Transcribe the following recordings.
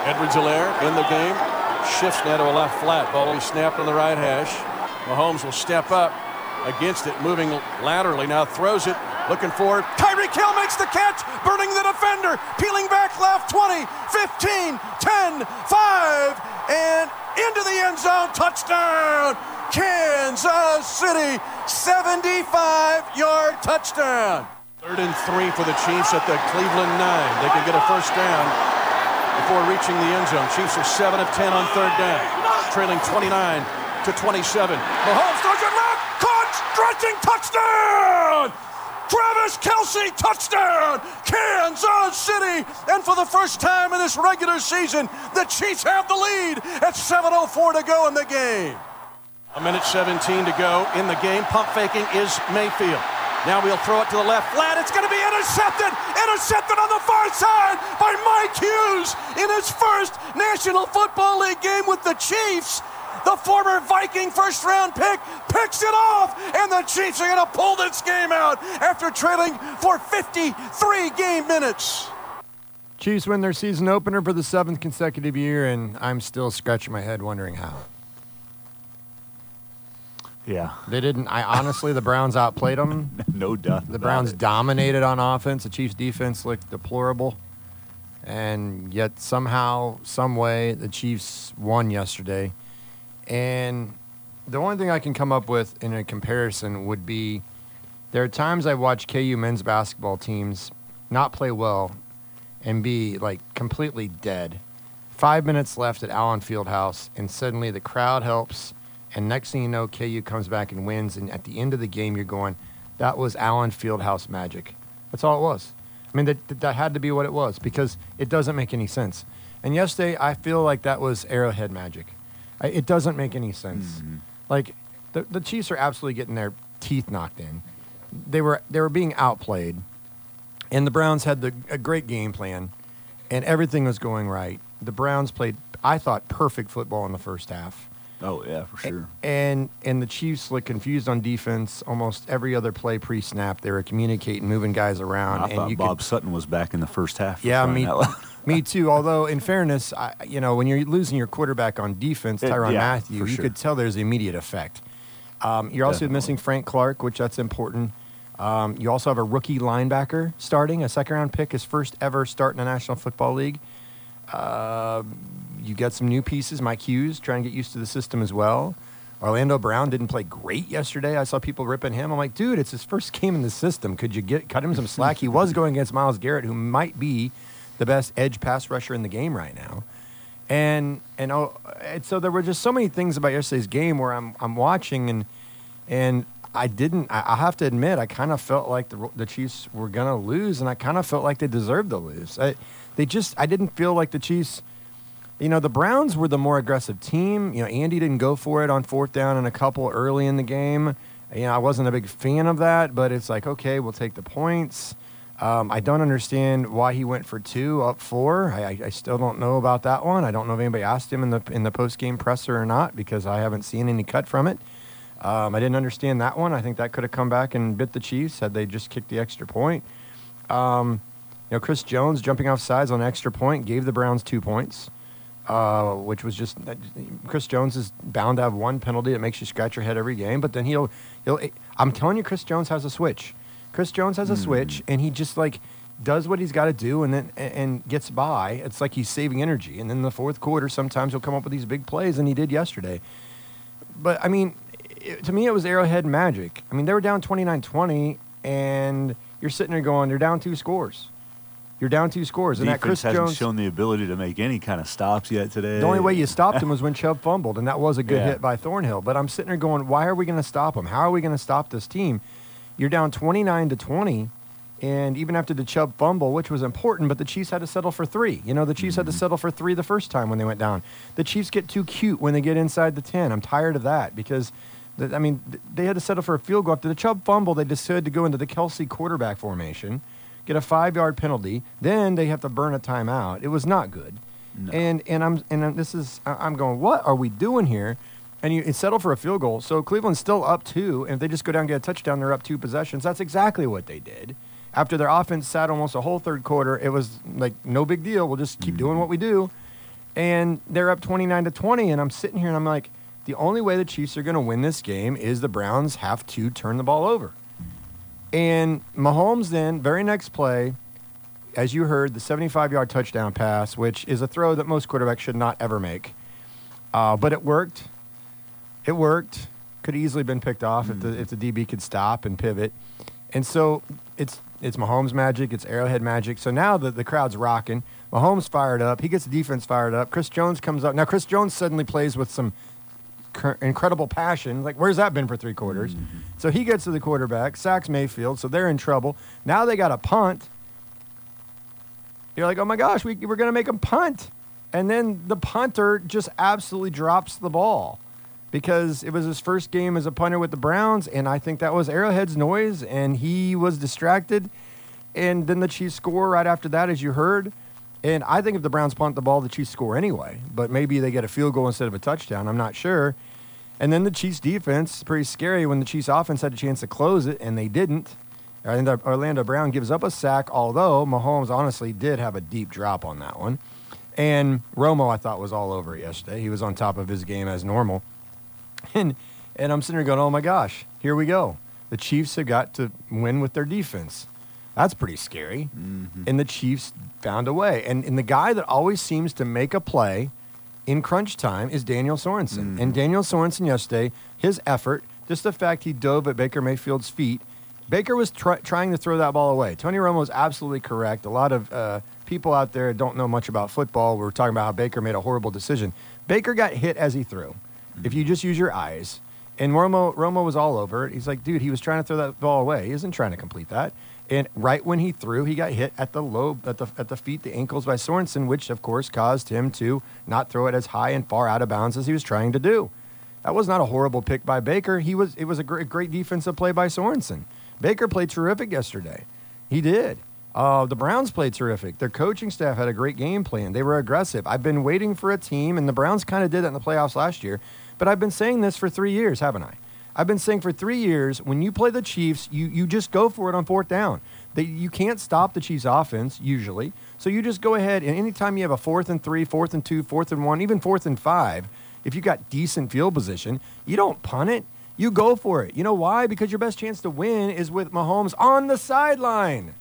Edwards-Helaire in the game. Shifts now to a left flat. Ball will be snapped on the right hash. Mahomes will step up against it, moving laterally. Now throws it, looking for Tyreek Hill, makes the catch, burning the defender, peeling back left, 20, 15, 10, 5, and into the end zone. Touchdown, Kansas City, 75-yard touchdown. 3rd and 3 for the Chiefs at the Cleveland 9. They can get a first down before reaching the end zone. Chiefs are 7 of 10 on 3rd down, trailing 29-27. Mahomes throws it left, caught, stretching, touchdown! Travis Kelce, touchdown! Kansas City! And for the first time in this regular season, the Chiefs have the lead at 7:04 to go in the game. 1:17 to go in the game. Pump faking is Mayfield. Now we'll throw it to the left flat. It's going to be intercepted. Intercepted on the far side by Mike Hughes in his first National Football League game with the Chiefs. The former Viking first-round pick picks it off, and the Chiefs are going to pull this game out after trailing for 53 game minutes. Chiefs win their season opener for the 7th consecutive year, and I'm still scratching my head wondering how. Yeah. They didn't. Honestly, the Browns outplayed them. No doubt. The Browns dominated on offense. The Chiefs' defense looked deplorable. And yet somehow, some way, the Chiefs won yesterday. And the only thing I can come up with in a comparison would be there are times I watch KU men's basketball teams not play well and be like completely dead. 5 minutes left at Allen Fieldhouse, and suddenly the crowd helps. And next thing you know, KU comes back and wins. And at the end of the game, you're going, that was Allen Fieldhouse magic. That's all it was. I mean, that had to be what it was because it doesn't make any sense. And yesterday, I feel like that was Arrowhead magic. It doesn't make any sense. Mm-hmm. Like, the Chiefs are absolutely getting their teeth knocked in. They were being outplayed. And the Browns had a great game plan. And everything was going right. The Browns played, I thought, perfect football in the first half. Oh, yeah, for sure. And the Chiefs looked confused on defense almost every other play pre-snap. They were communicating, moving guys around. I thought Bob Sutton was back in the first half. Yeah, me too. Although, in fairness, when you're losing your quarterback on defense, Tyrann Mathieu, you could tell there's immediate effect. You're also missing Frank Clark, which that's important. You also have a rookie linebacker starting, a second-round pick, his first ever start in the National Football League. You get some new pieces. Mike Hughes trying to get used to the system as well. Orlando Brown didn't play great yesterday. I saw people ripping him. I'm like, dude, it's his first game in the system. Could you cut him some slack? He was going against Myles Garrett, who might be the best edge pass rusher in the game right now. And so there were just so many things about yesterday's game where I'm watching and I have to admit, I kind of felt like the Chiefs were going to lose, and I kind of felt like they deserved to lose. I didn't feel like the Chiefs. The Browns were the more aggressive team. Andy didn't go for it on 4th down and a couple early in the game. I wasn't a big fan of that, but it's like, okay, we'll take the points. I don't understand why he went for 2 up 4. I still don't know about that one. I don't know if anybody asked him in the post-game presser or not because I haven't seen any cut from it. I didn't understand that one. I think that could have come back and bit the Chiefs had they just kicked the extra point. Chris Jones jumping off sides on an extra point gave the Browns 2 points. Which was just Chris Jones is bound to have one penalty that makes you scratch your head every game. But then he'll I'm telling you, Chris Jones has a switch. Chris Jones has a switch, and he just does what he's got to do, and then gets by. It's like he's saving energy. And then in the fourth quarter, sometimes he'll come up with these big plays, and he did yesterday. But I mean, to me, it was Arrowhead magic. I mean, they were down 29-20, and you're sitting there going, they're down 2 scores. You're down 2 scores. Defense and that Chris hasn't Jones shown the ability to make any kind of stops yet today. The only way you stopped him was when Chubb fumbled, and that was a good hit by Thornhill. But I'm sitting there going, why are we going to stop him? How are we going to stop this team? You're down 29-20, and even after the Chubb fumble, which was important, but the Chiefs had to settle for 3. The Chiefs had to settle for 3 the first time when they went down. The Chiefs get too cute when they get inside the 10. I'm tired of that because, they had to settle for a field goal. After the Chubb fumble, they decided to go into the Kelce quarterback formation, get a 5-yard penalty, then they have to burn a timeout. It was not good. No. I'm going, what are we doing here? And you settle for a field goal. So Cleveland's still up 2, and if they just go down and get a touchdown, they're up 2 possessions. That's exactly what they did. After their offense sat almost a whole third quarter, it was like no big deal. We'll just keep doing what we do. and they're up 29-20, and I'm sitting here and I'm like, the only way the Chiefs are going to win this game is the Browns have to turn the ball over. And Mahomes then, very next play, as you heard, the 75-yard touchdown pass, which is a throw that most quarterbacks should not ever make. But it worked. It worked. Could have easily been picked off if the DB could stop and pivot. And so it's Mahomes magic. It's Arrowhead magic. So now the crowd's rocking. Mahomes fired up. He gets the defense fired up. Chris Jones comes up. Now, Chris Jones suddenly plays with some incredible passion. Like, where's that been for 3 quarters? So he gets to the quarterback, sacks Mayfield, so they're in trouble. Now they got a punt. You're like, oh, my gosh, we're going to make him punt. And then the punter just absolutely drops the ball because it was his first game as a punter with the Browns, and I think that was Arrowhead's noise, and he was distracted. And then the Chiefs score right after that, as you heard. And I think if the Browns punt the ball, the Chiefs score anyway. But maybe they get a field goal instead of a touchdown. I'm not sure. And then the Chiefs defense, pretty scary when the Chiefs offense had a chance to close it, and they didn't. And Orlando Brown gives up a sack, although Mahomes honestly did have a deep drop on that one. And Romo, I thought, was all over it yesterday. He was on top of his game as normal. And I'm sitting there going, oh, my gosh, here we go. The Chiefs have got to win with their defense. That's pretty scary. And the Chiefs found a way. And the guy that always seems to make a play in crunch time is Daniel Sorensen. And Daniel Sorensen yesterday, his effort, just the fact he dove at Baker Mayfield's feet, Baker was trying to throw that ball away. Tony Romo is absolutely correct. A lot of people out there don't know much about football. We're talking about how Baker made a horrible decision. Baker got hit as he threw. If you just use your eyes. And Romo was all over it. He's like, dude, he was trying to throw that ball away. He isn't trying to complete that. And right when he threw, he got hit at the feet, the ankles by Sorensen, which, of course, caused him to not throw it as high and far out of bounds as he was trying to do. That was not a horrible pick by Baker. It was a great defensive play by Sorensen. Baker played terrific yesterday. He did. The Browns played terrific. Their coaching staff had a great game plan. They were aggressive. I've been waiting for a team, and the Browns kind of did that in the playoffs last year, but I've been saying this for 3 years, haven't I? I've been saying for 3 years, when you play the Chiefs, you just go for it on 4th down. You can't stop the Chiefs' offense, usually. So you just go ahead, and anytime you have a 4th and 3, 4th and 2, 4th and 1, even 4th and 5, if you got decent field position, you don't punt it. You go for it. You know why? Because your best chance to win is with Mahomes on the sideline.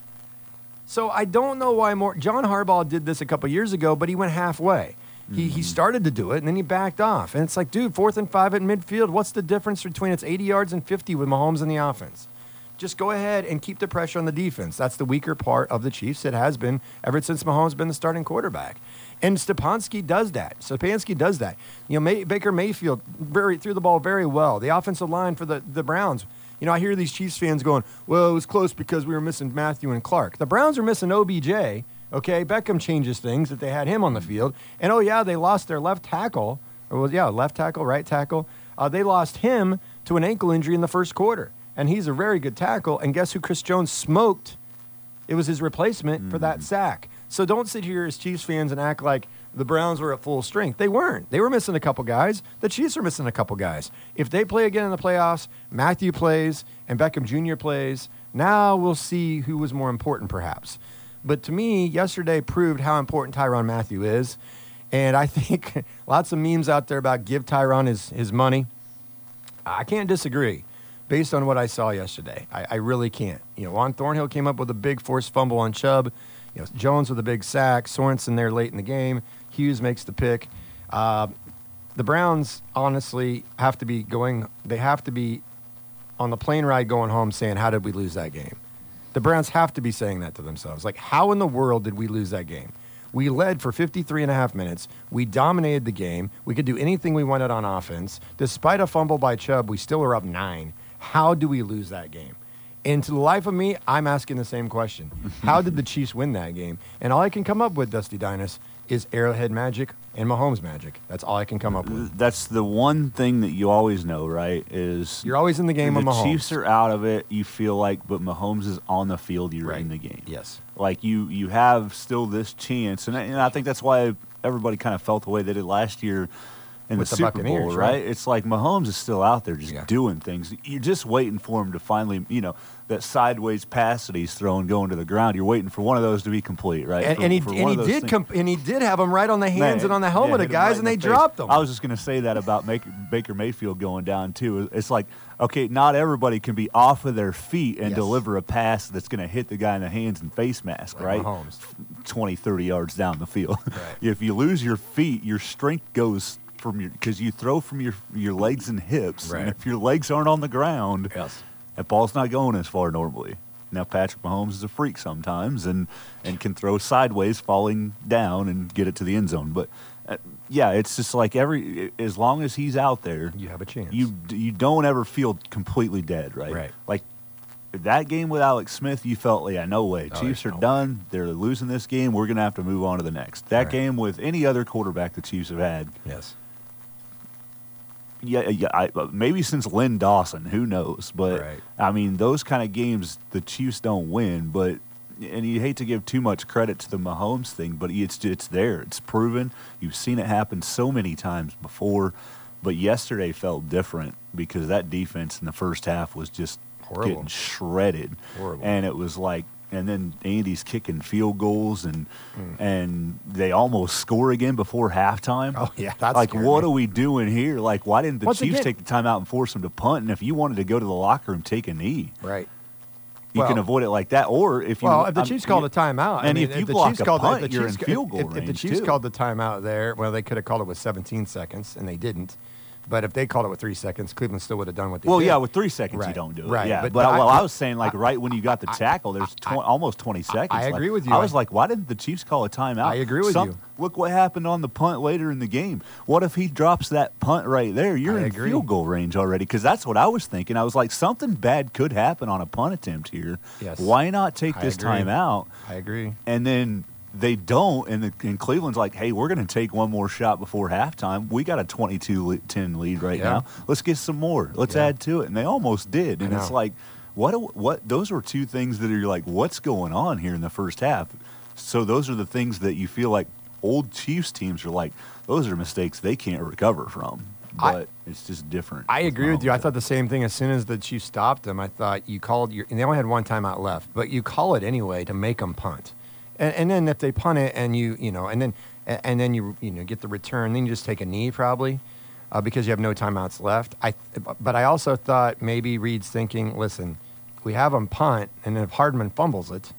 So I don't know why more. John Harbaugh did this a couple years ago, but he went halfway. He started to do it, and then he backed off. And it's like, dude, 4th and 5 at midfield. What's the difference between it's 80 yards and 50 with Mahomes in the offense? Just go ahead and keep the pressure on the defense. That's the weaker part of the Chiefs. It has been ever since Mahomes been the starting quarterback. And Stefanski does that. You know, Baker Mayfield threw the ball very well. The offensive line for the Browns. You know, I hear these Chiefs fans going, well, it was close because we were missing Matthew and Clark. The Browns are missing OBJ. Okay, Beckham changes things that they had him on the field. And, oh, yeah, they lost their left tackle. Left tackle, right tackle. They lost him to an ankle injury in the first quarter. And he's a very good tackle. And guess who Chris Jones smoked? It was his replacement for that sack. So don't sit here as Chiefs fans and act like the Browns were at full strength. They weren't. They were missing a couple guys. The Chiefs are missing a couple guys. If they play again in the playoffs, Matthew plays and Beckham Jr. plays, now we'll see who was more important perhaps. But to me, yesterday proved how important Tyrann Mathieu is. And I think lots of memes out there about give Tyrann his money. I can't disagree based on what I saw yesterday. I really can't. You know, Juan Thornhill came up with a big forced fumble on Chubb. You know, Jones with a big sack. Sorensen there late in the game. Hughes makes the pick. The Browns honestly have to be on the plane ride going home saying, how did we lose that game? The Browns have to be saying that to themselves. Like, how in the world did we lose that game? We led for 53 and a half minutes. We dominated the game. We could do anything we wanted on offense. Despite a fumble by Chubb, we still were up 9. How do we lose that game? And to the life of me, I'm asking the same question. How did the Chiefs win that game? And all I can come up with, Dusty Dinas, is Arrowhead magic and Mahomes magic. That's all I can come up with. That's the one thing that you always know, right? Is you're always in the game with Mahomes. The Chiefs are out of it, you feel like, but Mahomes is on the field, you're in the game. Yes. Like you have still this chance. And I think that's why everybody kind of felt the way they did last year in with the the Super Buccaneers, Bowl, right? It's like Mahomes is still out there just doing things. You're just waiting for him to finally, that sideways pass that he's throwing going to the ground. You're waiting for one of those to be complete, right? And he did have them right on the hands and on the helmet of guys, and they dropped them. I was just going to say that about Baker Mayfield going down too. It's like, okay, not everybody can be off of their feet and deliver a pass that's going to hit the guy in the hands and face mask, right? Mahomes. 20, 30 yards down the field. Right. If you lose your feet, your strength goes because you throw from your legs and hips. Right. And if your legs aren't on the ground, that ball's not going as far normally. Now, Patrick Mahomes is a freak sometimes and can throw sideways, falling down and get it to the end zone. But, it's just like as long as he's out there, you have a chance. You don't ever feel completely dead, right? Right. Like that game with Alex Smith, you felt, no way. Chiefs are done. They're losing this game. We're going to have to move on to the next. That game with any other quarterback the Chiefs have had. Yes. Maybe since Lynn Dawson, who knows? But, I mean, those kind of games the Chiefs don't win. And you hate to give too much credit to the Mahomes thing, but it's there. It's proven. You've seen it happen so many times before. But yesterday felt different because that defense in the first half was just getting shredded. Horrible. And it was like, and then Andy's kicking field goals, and they almost score again before halftime. Oh, yeah. That's like, what are we doing here? Like, why didn't the Chiefs take the time out and force them to punt? And if you wanted to go to the locker room, take a knee. Right. You can avoid it like that. Or if you... if the Chiefs called a timeout... And if you block a punt, you're in field goal range, If the Chiefs called the timeout there, they could have called it with 17 seconds, and they didn't. But if they called it with 3 seconds, Cleveland still would have done what they did. Well, yeah, with 3 seconds you don't do it. Right. Yeah, but I was saying, right when you got the tackle, there's almost 20 seconds. I agree with you. I was like, why didn't the Chiefs call a timeout? I agree with you. Look what happened on the punt later in the game. What if he drops that punt right there? You're in field goal range already, because that's what I was thinking. I was like, something bad could happen on a punt attempt here. Yes. Why not take this timeout? I agree. And then they don't, and Cleveland's like, hey, we're going to take one more shot before halftime. We got a 22-10 lead right now. Let's get some more. Let's add to it. And they almost did. And it's like, what? Those were two things that are like, what's going on here in the first half? So those are the things that you feel like old Chiefs teams are like, those are mistakes they can't recover from. But it's just different. I agree with you. I thought the same thing. As soon as the Chiefs stopped them, I thought you called and they only had one timeout left, but you call it anyway to make them punt. And then if they punt it and and then you get the return, then you just take a knee probably because you have no timeouts left. But I also thought maybe Reed's thinking, listen, we have them punt, and if Hardman fumbles it,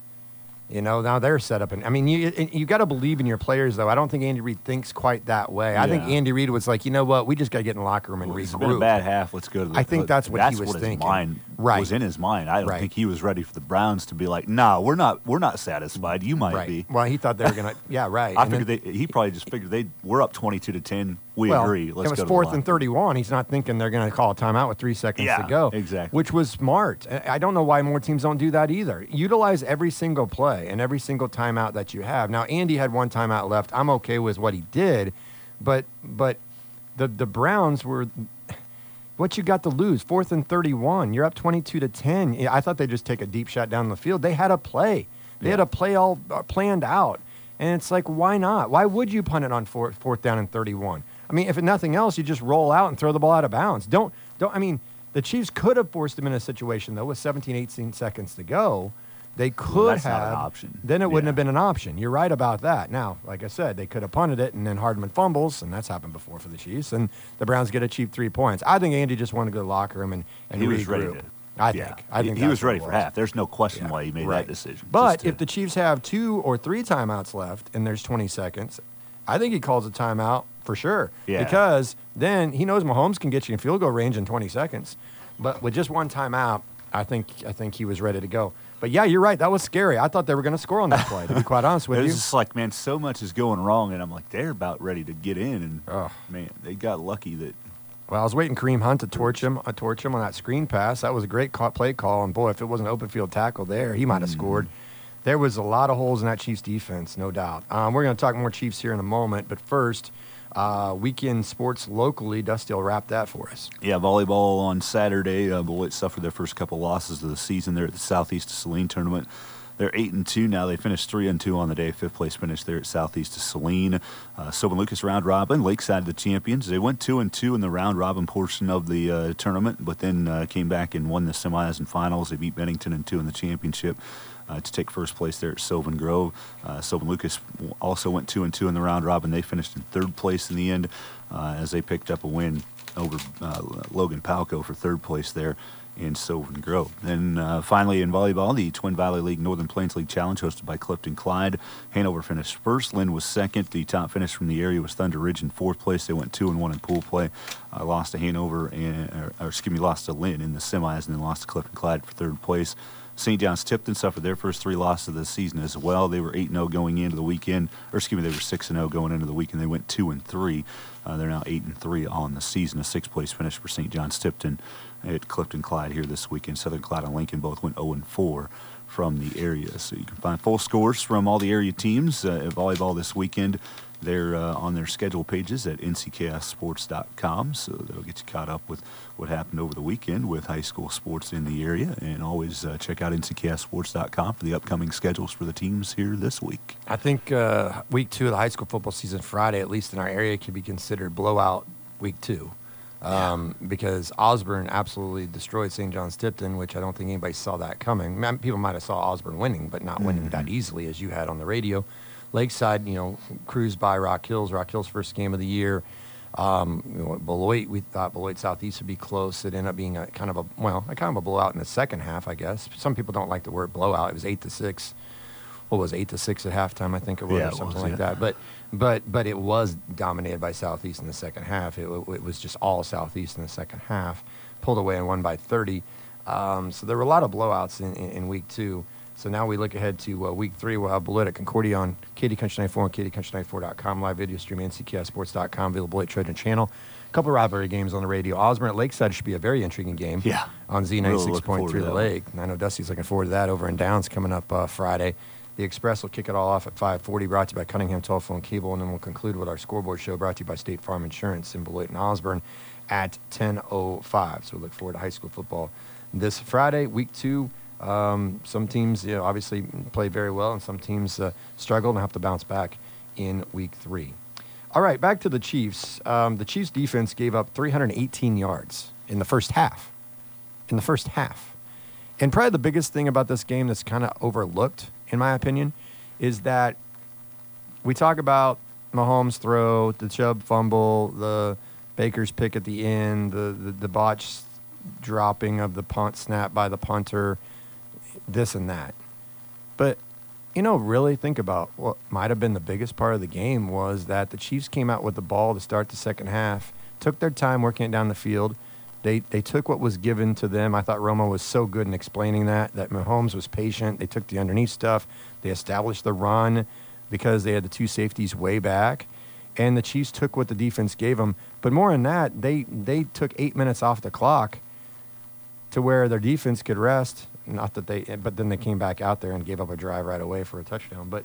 now they're set up. And I mean, you got to believe in your players, though. I don't think Andy Reid thinks quite that way. I think Andy Reid was like, you know what, we just got to get in the locker room and regroup. It's been a bad half. Let's go to the. I think that's what he was thinking. His mind was in his mind. I don't think he was ready for the Browns to be like, nah, we're not satisfied. You might be. Well, he thought they were gonna. Yeah, right. I figured he probably just figured we're up 22-10. We agree. Let's go. It was 4th and 31. He's not thinking they're going to call a timeout with 3 seconds to go. Exactly. Which was smart. I don't know why more teams don't do that either. Utilize every single play and every single timeout that you have. Now, Andy had one timeout left. I'm okay with what he did, but the Browns were. What you got to lose? 4th and 31. You're up 22-10. I thought they'd just take a deep shot down the field. They had a play. They had a play all planned out. And it's like, why not? Why would you punt it on 4th down and 31? I mean, if nothing else, you just roll out and throw the ball out of bounds. I mean, the Chiefs could have forced them in a situation, though, with 17, 18 seconds to go. They could that's have. Not an option. Then it wouldn't have been an option. You're right about that. Now, like I said, they could have punted it, and then Hardman fumbles, and that's happened before for the Chiefs, and the Browns get a cheap 3 points. I think Andy just wanted to go to the locker room and he was ready regroup. to. I think he was ready for half. There's no question why he made that decision. But if the Chiefs have 2 or 3 timeouts left and there's 20 seconds, I think he calls a timeout for sure. Yeah. Because then he knows Mahomes can get you in field goal range in 20 seconds. But with just one timeout, I think he was ready to go. But yeah, you're right. That was scary. I thought they were going to score on that play, to be quite honest with you. It was just like, man, so much is going wrong, and I'm like, they're about ready to get in, and man, they got lucky that. Well, I was waiting Kareem Hunt to torch him on that screen pass. That was a great play call, and boy, if it wasn't an open field tackle there, he might have scored. There was a lot of holes in that Chiefs defense, no doubt. We're going to talk more Chiefs here in a moment, but first, weekend sports locally. Dusty will wrap that for us. Yeah, volleyball on Saturday. Beloit suffered their first couple losses of the season there at the Southeast Saline tournament. They're 8-2 now. They finished 3-2 on the day. 5th place finish there at Southeast of Saline. Sylvan Lucas round robin. Lakeside the champions. They went 2-2 in the round robin portion of the tournament, but then came back and won the semis and finals. They beat Bennington in 2 in the championship to take first place there at Sylvan Grove. Sylvan Lucas also went 2-2 in the round robin. They finished in 3rd place in the end as they picked up a win over Logan Palco for 3rd place there in Sylvan Grove. Then finally in volleyball, the Twin Valley League Northern Plains League Challenge hosted by Clifton Clyde. Hanover finished first. Lynn was second. The top finish from the area was Thunder Ridge in 4th place. They went 2-1 in pool play. Lost to Hanover, lost to Lynn in the semis, and then lost to Clifton Clyde for 3rd place. St. John's Tipton suffered their first 3 losses of the season as well. They were 8-0 going into the weekend, they were 6-0 going into the weekend. They went 2-3. They're now 8-3 on the season. A 6th place finish for St. John's Tipton at Clifton Clyde here this weekend. Southern Clyde and Lincoln both went 0-4 from the area. So you can find full scores from all the area teams at volleyball this weekend. They're on their schedule pages at nckssports.com, so that'll get you caught up with what happened over the weekend with high school sports in the area. And always check out nckssports.com for the upcoming schedules for the teams here this week. I think week 2 of the high school football season, Friday, at least in our area, could be considered blowout week 2. Because Osborne absolutely destroyed St. John's Tipton, which I don't think anybody saw that coming. People might have saw Osborne winning, but not winning that easily as you had on the radio. Lakeside, cruised by Rock Hills. Rock Hills' first game of the year. Beloit, we thought Beloit Southeast would be close. It ended up being a kind of a blowout in the second half, I guess. Some people don't like the word blowout. It was 8-6. What was 8-6 at halftime? I think it was, or something like that. But it was dominated by Southeast in the second half. It was just all Southeast in the second half. Pulled away and won by 30. So there were a lot of blowouts in week 2. So now we look ahead to week 3. We'll have Beloit at Concordia on KD Country 94 and KDCountry94.com. Live video stream NCKSports.com via the Beloit Trojan channel. A couple of rivalry games on the radio. Osborne at Lakeside should be a very intriguing game. Yeah. On Z96.3 The Lake. And I know Dusty's looking forward to that over in Downs coming up Friday. The Express will kick it all off at 5:40, brought to you by Cunningham Telephone Cable, and then we'll conclude with our scoreboard show brought to you by State Farm Insurance in Beloit and Osborne at 10:05. So we look forward to high school football this Friday, week 2. Some teams, obviously play very well, and some teams struggle and have to bounce back in week 3. All right, back to the Chiefs. The Chiefs defense gave up 318 yards in the first half. And probably the biggest thing about this game that's kind of overlooked, in my opinion, is that we talk about Mahomes' throw, the Chubb fumble, the Baker's pick at the end, the botched dropping of the punt snap by the punter, this and that. But, really think about what might have been the biggest part of the game was that the Chiefs came out with the ball to start the second half, took their time working it down the field. They took what was given to them. I thought Romo was so good in explaining that Mahomes was patient. They took the underneath stuff. They established the run because they had the 2 safeties way back. And the Chiefs took what the defense gave them. But more than that, they took 8 minutes off the clock to where their defense could rest. But then they came back out there and gave up a drive right away for a touchdown. But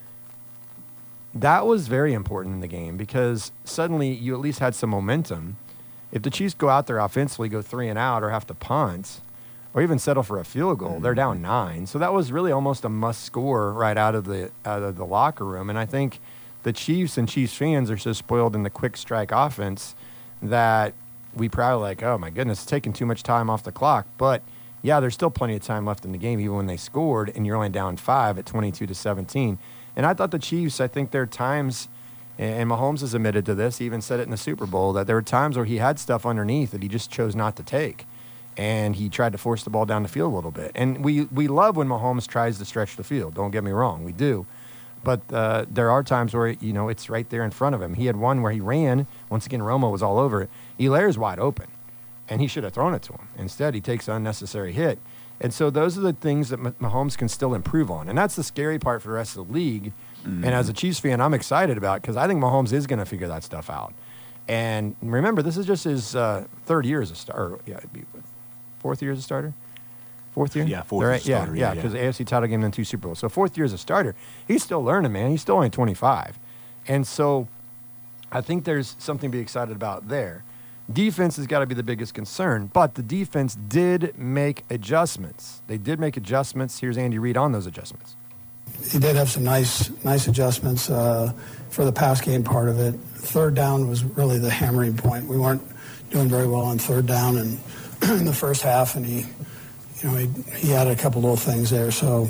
that was very important in the game because suddenly you at least had some momentum. If the Chiefs go out there offensively, go 3 and out, or have to punt, or even settle for a field goal, they're down 9. So that was really almost a must score right out of the locker room. And I think the Chiefs and Chiefs fans are so spoiled in the quick strike offense that we probably like, oh my goodness, it's taking too much time off the clock. But yeah, there's still plenty of time left in the game, even when they scored, and you're only down 5 at 22-17. And I thought the Chiefs, I think there are times, and Mahomes has admitted to this, he even said it in the Super Bowl, that there were times where he had stuff underneath that he just chose not to take. And he tried to force the ball down the field a little bit. And we love when Mahomes tries to stretch the field. Don't get me wrong, we do. But there are times where, it's right there in front of him. He had one where he ran. Once again, Romo was all over it. Hilaire's wide open, and he should have thrown it to him. Instead, he takes an unnecessary hit. And so those are the things that Mahomes can still improve on. And that's the scary part for the rest of the league. Mm-hmm. And as a Chiefs fan, I'm excited about it because I think Mahomes is going to figure that stuff out. And remember, this is just his 3rd year as a starter. Yeah, it'd be 4th year as a starter? 4th year? Yeah, 4th as a starter. Yeah, because the AFC title game and 2 Super Bowls. So 4th year as a starter. He's still learning, man. He's still only 25. And so I think there's something to be excited about there. Defense has got to be the biggest concern, but the defense did make adjustments. They did make adjustments. Here's Andy Reid on those adjustments. He did have some nice adjustments for the pass game part of it. Third down was really the hammering point. We weren't doing very well on third down in the first half, and he added a couple little things there. So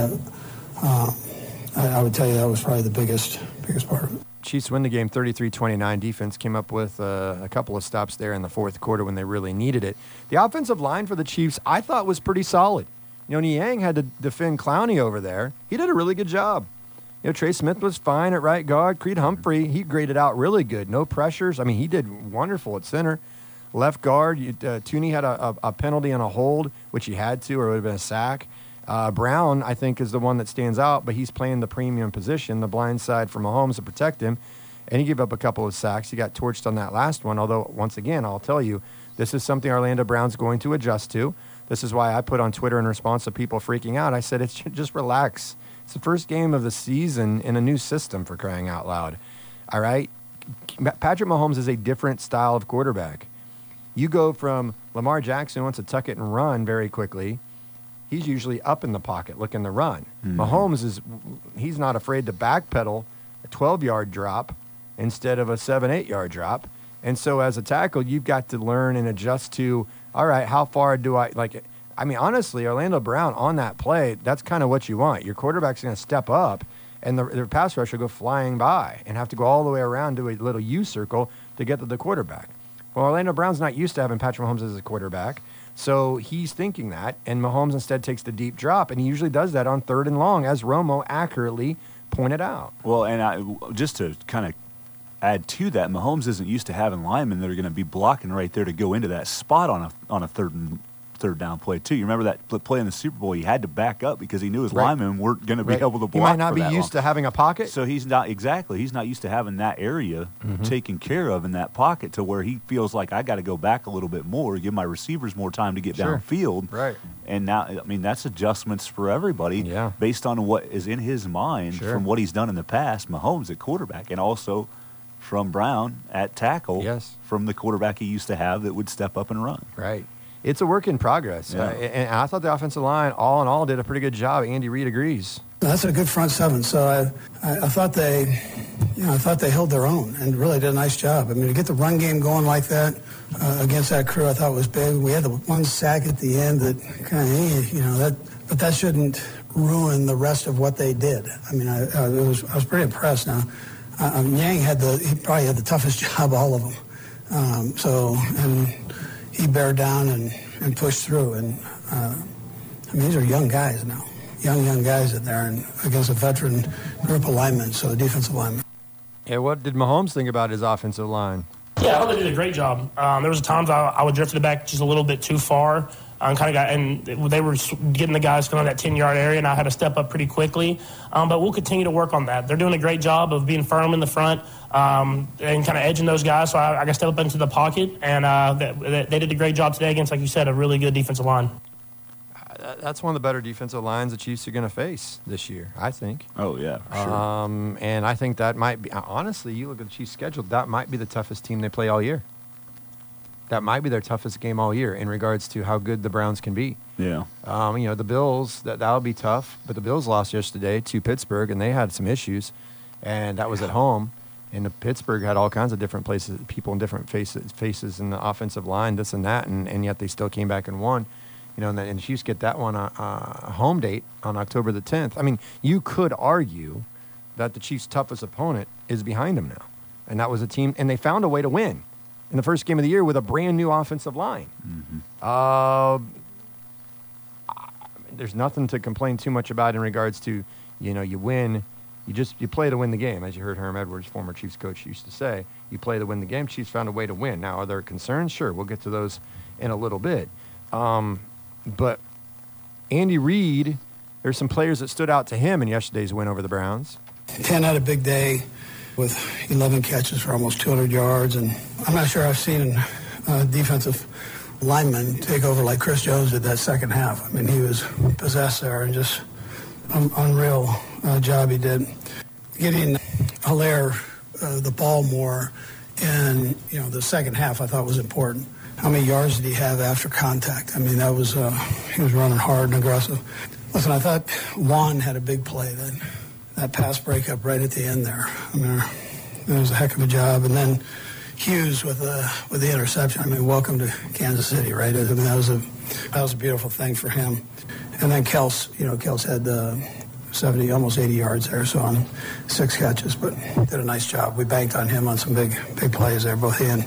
I would tell you that was probably the biggest part of it. Chiefs win the game 33-29. Defense came up with a couple of stops there in the fourth quarter when they really needed it. The offensive line for the Chiefs, I thought, was pretty solid. Niang had to defend Clowney over there. He did a really good job. Trey Smith was fine at right guard. Creed Humphrey, he graded out really good. No pressures. I mean, he did wonderful at center. Left guard, Tooney had a penalty and a hold, which he had to, or it would have been a sack. Brown, I think, is the one that stands out, but he's playing the premium position, the blind side for Mahomes to protect him, and he gave up a couple of sacks. He got torched on that last one, although, once again, I'll tell you, this is something Orlando Brown's going to adjust to. This is why I put on Twitter in response to people freaking out, I said, it's just relax. It's the first game of the season in a new system, for crying out loud. All right? Patrick Mahomes is a different style of quarterback. You go from Lamar Jackson, who wants to tuck it and run very quickly. He's usually up in the pocket looking to run. Mm-hmm. Mahomes he's not afraid to backpedal a 12-yard drop instead of a 7-8-yard drop. And so as a tackle, you've got to learn and adjust to, all right, how far do I, honestly, Orlando Brown on that play, that's kind of what you want. Your quarterback's going to step up, and the pass rush will go flying by and have to go all the way around to a little U circle to get to the quarterback. Well, Orlando Brown's not used to having Patrick Mahomes as a quarterback, so he's thinking that, and Mahomes instead takes the deep drop, and he usually does that on 3rd and long, as Romo accurately pointed out. Well, and just to kind of add to that, Mahomes isn't used to having linemen that are going to be blocking right there to go into that spot on a third down play too. You remember that play in the Super Bowl? He had to back up because he knew his linemen weren't going to be able to block. He might not be used long to having a pocket. So he's not used to having that area taken care of in that pocket, to where he feels like, I got to go back a little bit more, give my receivers more time to get downfield. Right. And now, I mean, that's adjustments for everybody based on what is in his mind from what he's done in the past. Mahomes at quarterback, and also from Brown at tackle, from the quarterback he used to have that would step up and run. Right. It's a work in progress. Yeah. And I thought the offensive line, all in all, did a pretty good job. Andy Reid agrees. That's a good front seven. So I thought they held their own and really did a nice job. I mean, to get the run game going like that against that crew, I thought was big. We had the one sack at the end that kind of, but that shouldn't ruin the rest of what they did. I mean, I was pretty impressed. Now, Yang he probably had the toughest job of all of them. And he bared down and pushed through. And these are young guys now, young guys in there, and against a veteran group of linemen, so the defensive linemen. Yeah, what did Mahomes think about his offensive line? Yeah, I thought they did a great job. There was times I would drift it back just a little bit too far. And they were getting the guys kind of that 10-yard area, and I had to step up pretty quickly. But we'll continue to work on that. They're doing a great job of being firm in the front and kind of edging those guys. So I got to step up into the pocket, and they did a great job today against, like you said, a really good defensive line. That's one of the better defensive lines the Chiefs are going to face this year, I think. Oh, yeah, for sure. And I think that might be, honestly, you look at the Chiefs' schedule, that might be the toughest team they play all year. That might be their toughest game all year in regards to how good the Browns can be. Yeah. The Bills, that'll be tough. But the Bills lost yesterday to Pittsburgh, and they had some issues. And that was at home. And Pittsburgh had all kinds of different places, people in different faces in the offensive line, this and that, and yet they still came back and won. And the Chiefs get that one a home date on October the 10th. I mean, you could argue that the Chiefs' toughest opponent is behind them now. And that was a team, and they found a way to win in the first game of the year with a brand new offensive line. Mm-hmm. There's nothing to complain too much about in regards to, you win. You play to win the game, as you heard Herm Edwards, former Chiefs coach, used to say. You play to win the game. Chiefs found a way to win. Now, are there concerns? Sure, we'll get to those in a little bit. But Andy Reid, there's some players that stood out to him in yesterday's win over the Browns. 10 had a big day with 11 catches for almost 200 yards. And I'm not sure I've seen a defensive lineman take over like Chris Jones did that second half. I mean, he was possessed there, and just unreal job he did. Getting Hilaire the ball more And, the second half I thought was important. How many yards did he have after contact? I mean, that was he was running hard and aggressive. Listen, I thought Juan had a big play, that pass breakup right at the end there. I mean, it was a heck of a job. And then Hughes with the interception. I mean, welcome to Kansas City, right? I mean, that was a beautiful thing for him. And then Kels had 70, almost 80 yards there, so on 6 catches, but did a nice job. We banked on him on some big plays there, both he and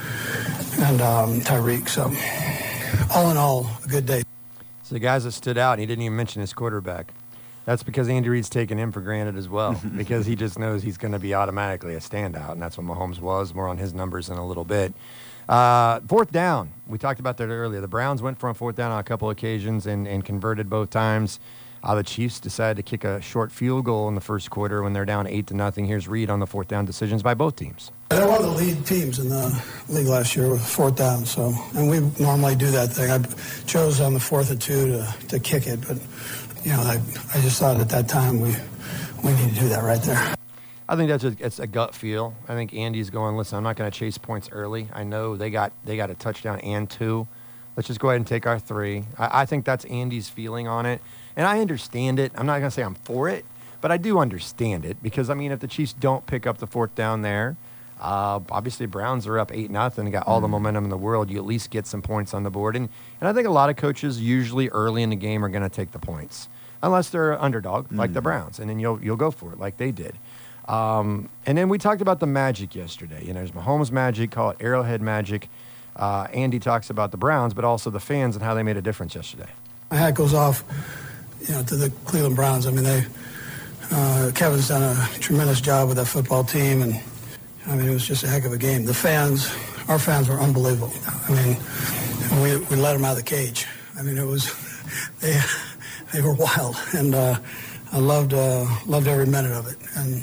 Tyreek. So all in all, a good day. So the guys that stood out, and he didn't even mention his quarterback. That's because Andy Reid's taken him for granted as well, because he just knows he's going to be automatically a standout, and that's what Mahomes was. More on his numbers in a little bit. Fourth down. We talked about that earlier. The Browns went for a fourth down on a couple occasions and converted both times. The Chiefs decided to kick a short field goal in the first quarter when they're down 8-0. Here's Reid on the fourth down decisions by both teams. They're one of the lead teams in the league last year with fourth down. So, and we normally do that thing. I chose on the 4th and 2 to kick it, but I just thought at that time we need to do that right there. I think it's a gut feel. I think Andy's going, listen, I'm not going to chase points early. I know they got a touchdown and 2. Let's just go ahead and take our 3. I think that's Andy's feeling on it. And I understand it. I'm not going to say I'm for it, but I do understand it because, I mean, if the Chiefs don't pick up the fourth down there, obviously Browns are up 8-0 and got all the momentum in the world. You at least get some points on the board. And I think a lot of coaches usually early in the game are going to take the points unless they're an underdog like the Browns. And then you'll go for it like they did. And then we talked about the magic yesterday. There's Mahomes magic, call it Arrowhead magic. Andy talks about the Browns, but also the fans and how they made a difference yesterday. My hat goes off to the Cleveland Browns. I mean, Kevin's done a tremendous job with that football team, and I mean, it was just a heck of a game. Our fans were unbelievable. I mean, we let them out of the cage. I mean, it was they were wild, and I loved every minute of it. And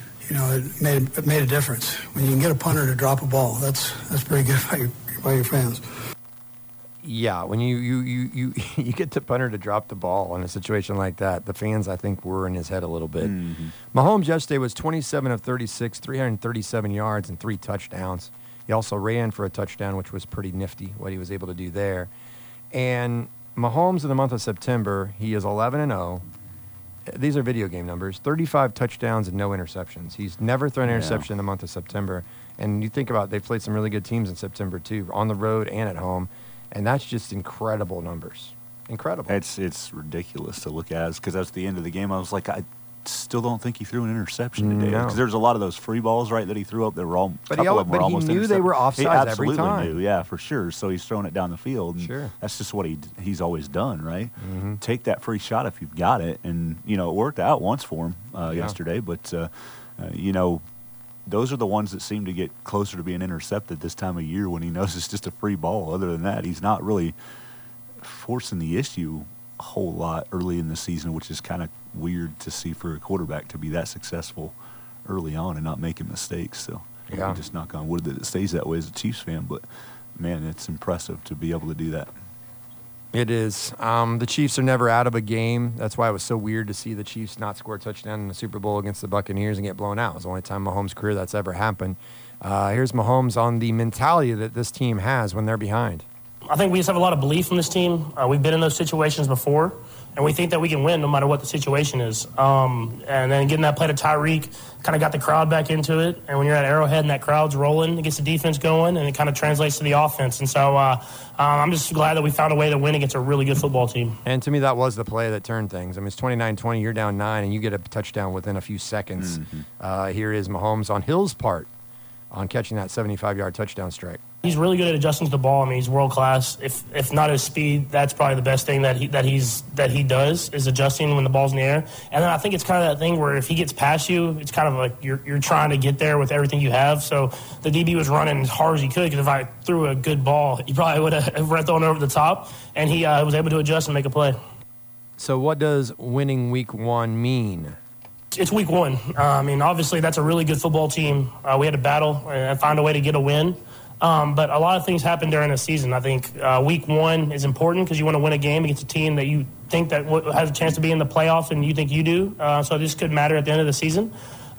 it made a difference when you can get a punter to drop a ball. That's pretty good by your fans. Yeah, when you get the punter to drop the ball in a situation like that, the fans, I think, were in his head a little bit. Mm-hmm. Mahomes yesterday was 27 of 36, 337 yards and 3 touchdowns. He also ran for a touchdown, which was pretty nifty, what he was able to do there. And Mahomes in the month of September, he is 11-0. These are video game numbers, 35 touchdowns and no interceptions. He's never thrown an interception in the month of September. And you think about it, they've played some really good teams in September, too, on the road and at home. And that's just incredible numbers. Incredible. It's ridiculous to look at because that's the end of the game. I was like, I still don't think he threw an interception today because there's a lot of those free balls, right, that he threw up. They were all, but he knew they were offsides every time. Absolutely knew, yeah, for sure. So he's throwing it down the field. And sure. That's just what he's always done, right? Mm-hmm. Take that free shot if you've got it. And, it worked out once for him yesterday. But, those are the ones that seem to get closer to being intercepted this time of year when he knows it's just a free ball. Other than that, he's not really forcing the issue a whole lot early in the season, which is kind of weird to see for a quarterback to be that successful early on and not making mistakes. So I just knock on wood that it stays that way as a Chiefs fan. But, man, it's impressive to be able to do that. It is. The Chiefs are never out of a game. That's why it was so weird to see the Chiefs not score a touchdown in the Super Bowl against the Buccaneers and get blown out. It was the only time in Mahomes' career that's ever happened. Here's Mahomes on the mentality that this team has when they're behind. I think we just have a lot of belief in this team. We've been in those situations before, and we think that we can win no matter what the situation is. And then getting that play to Tyreek kind of got the crowd back into it. And when you're at Arrowhead and that crowd's rolling, it gets the defense going, and it kind of translates to the offense. And so I'm just glad that we found a way to win against a really good football team. And to me, that was the play that turned things. I mean, it's 29-20, you're down 9, and you get a touchdown within a few seconds. Mm-hmm. Here is Mahomes on Hill's part on catching that 75-yard touchdown strike. He's really good at adjusting to the ball. I mean, he's world class. If not his speed, that's probably the best thing that he does is adjusting when the ball's in the air. And then I think it's kind of that thing where if he gets past you, it's kind of like you're trying to get there with everything you have. So the DB was running as hard as he could because if I threw a good ball, he probably would have thrown it over the top. And he was able to adjust and make a play. So what does winning week 1 mean? It's week 1. I mean, obviously that's a really good football team. We had to battle and find a way to get a win. But a lot of things happen during the season. I think week 1 is important because you want to win a game against a team that you think that has a chance to be in the playoffs and you think you do. So this could matter at the end of the season.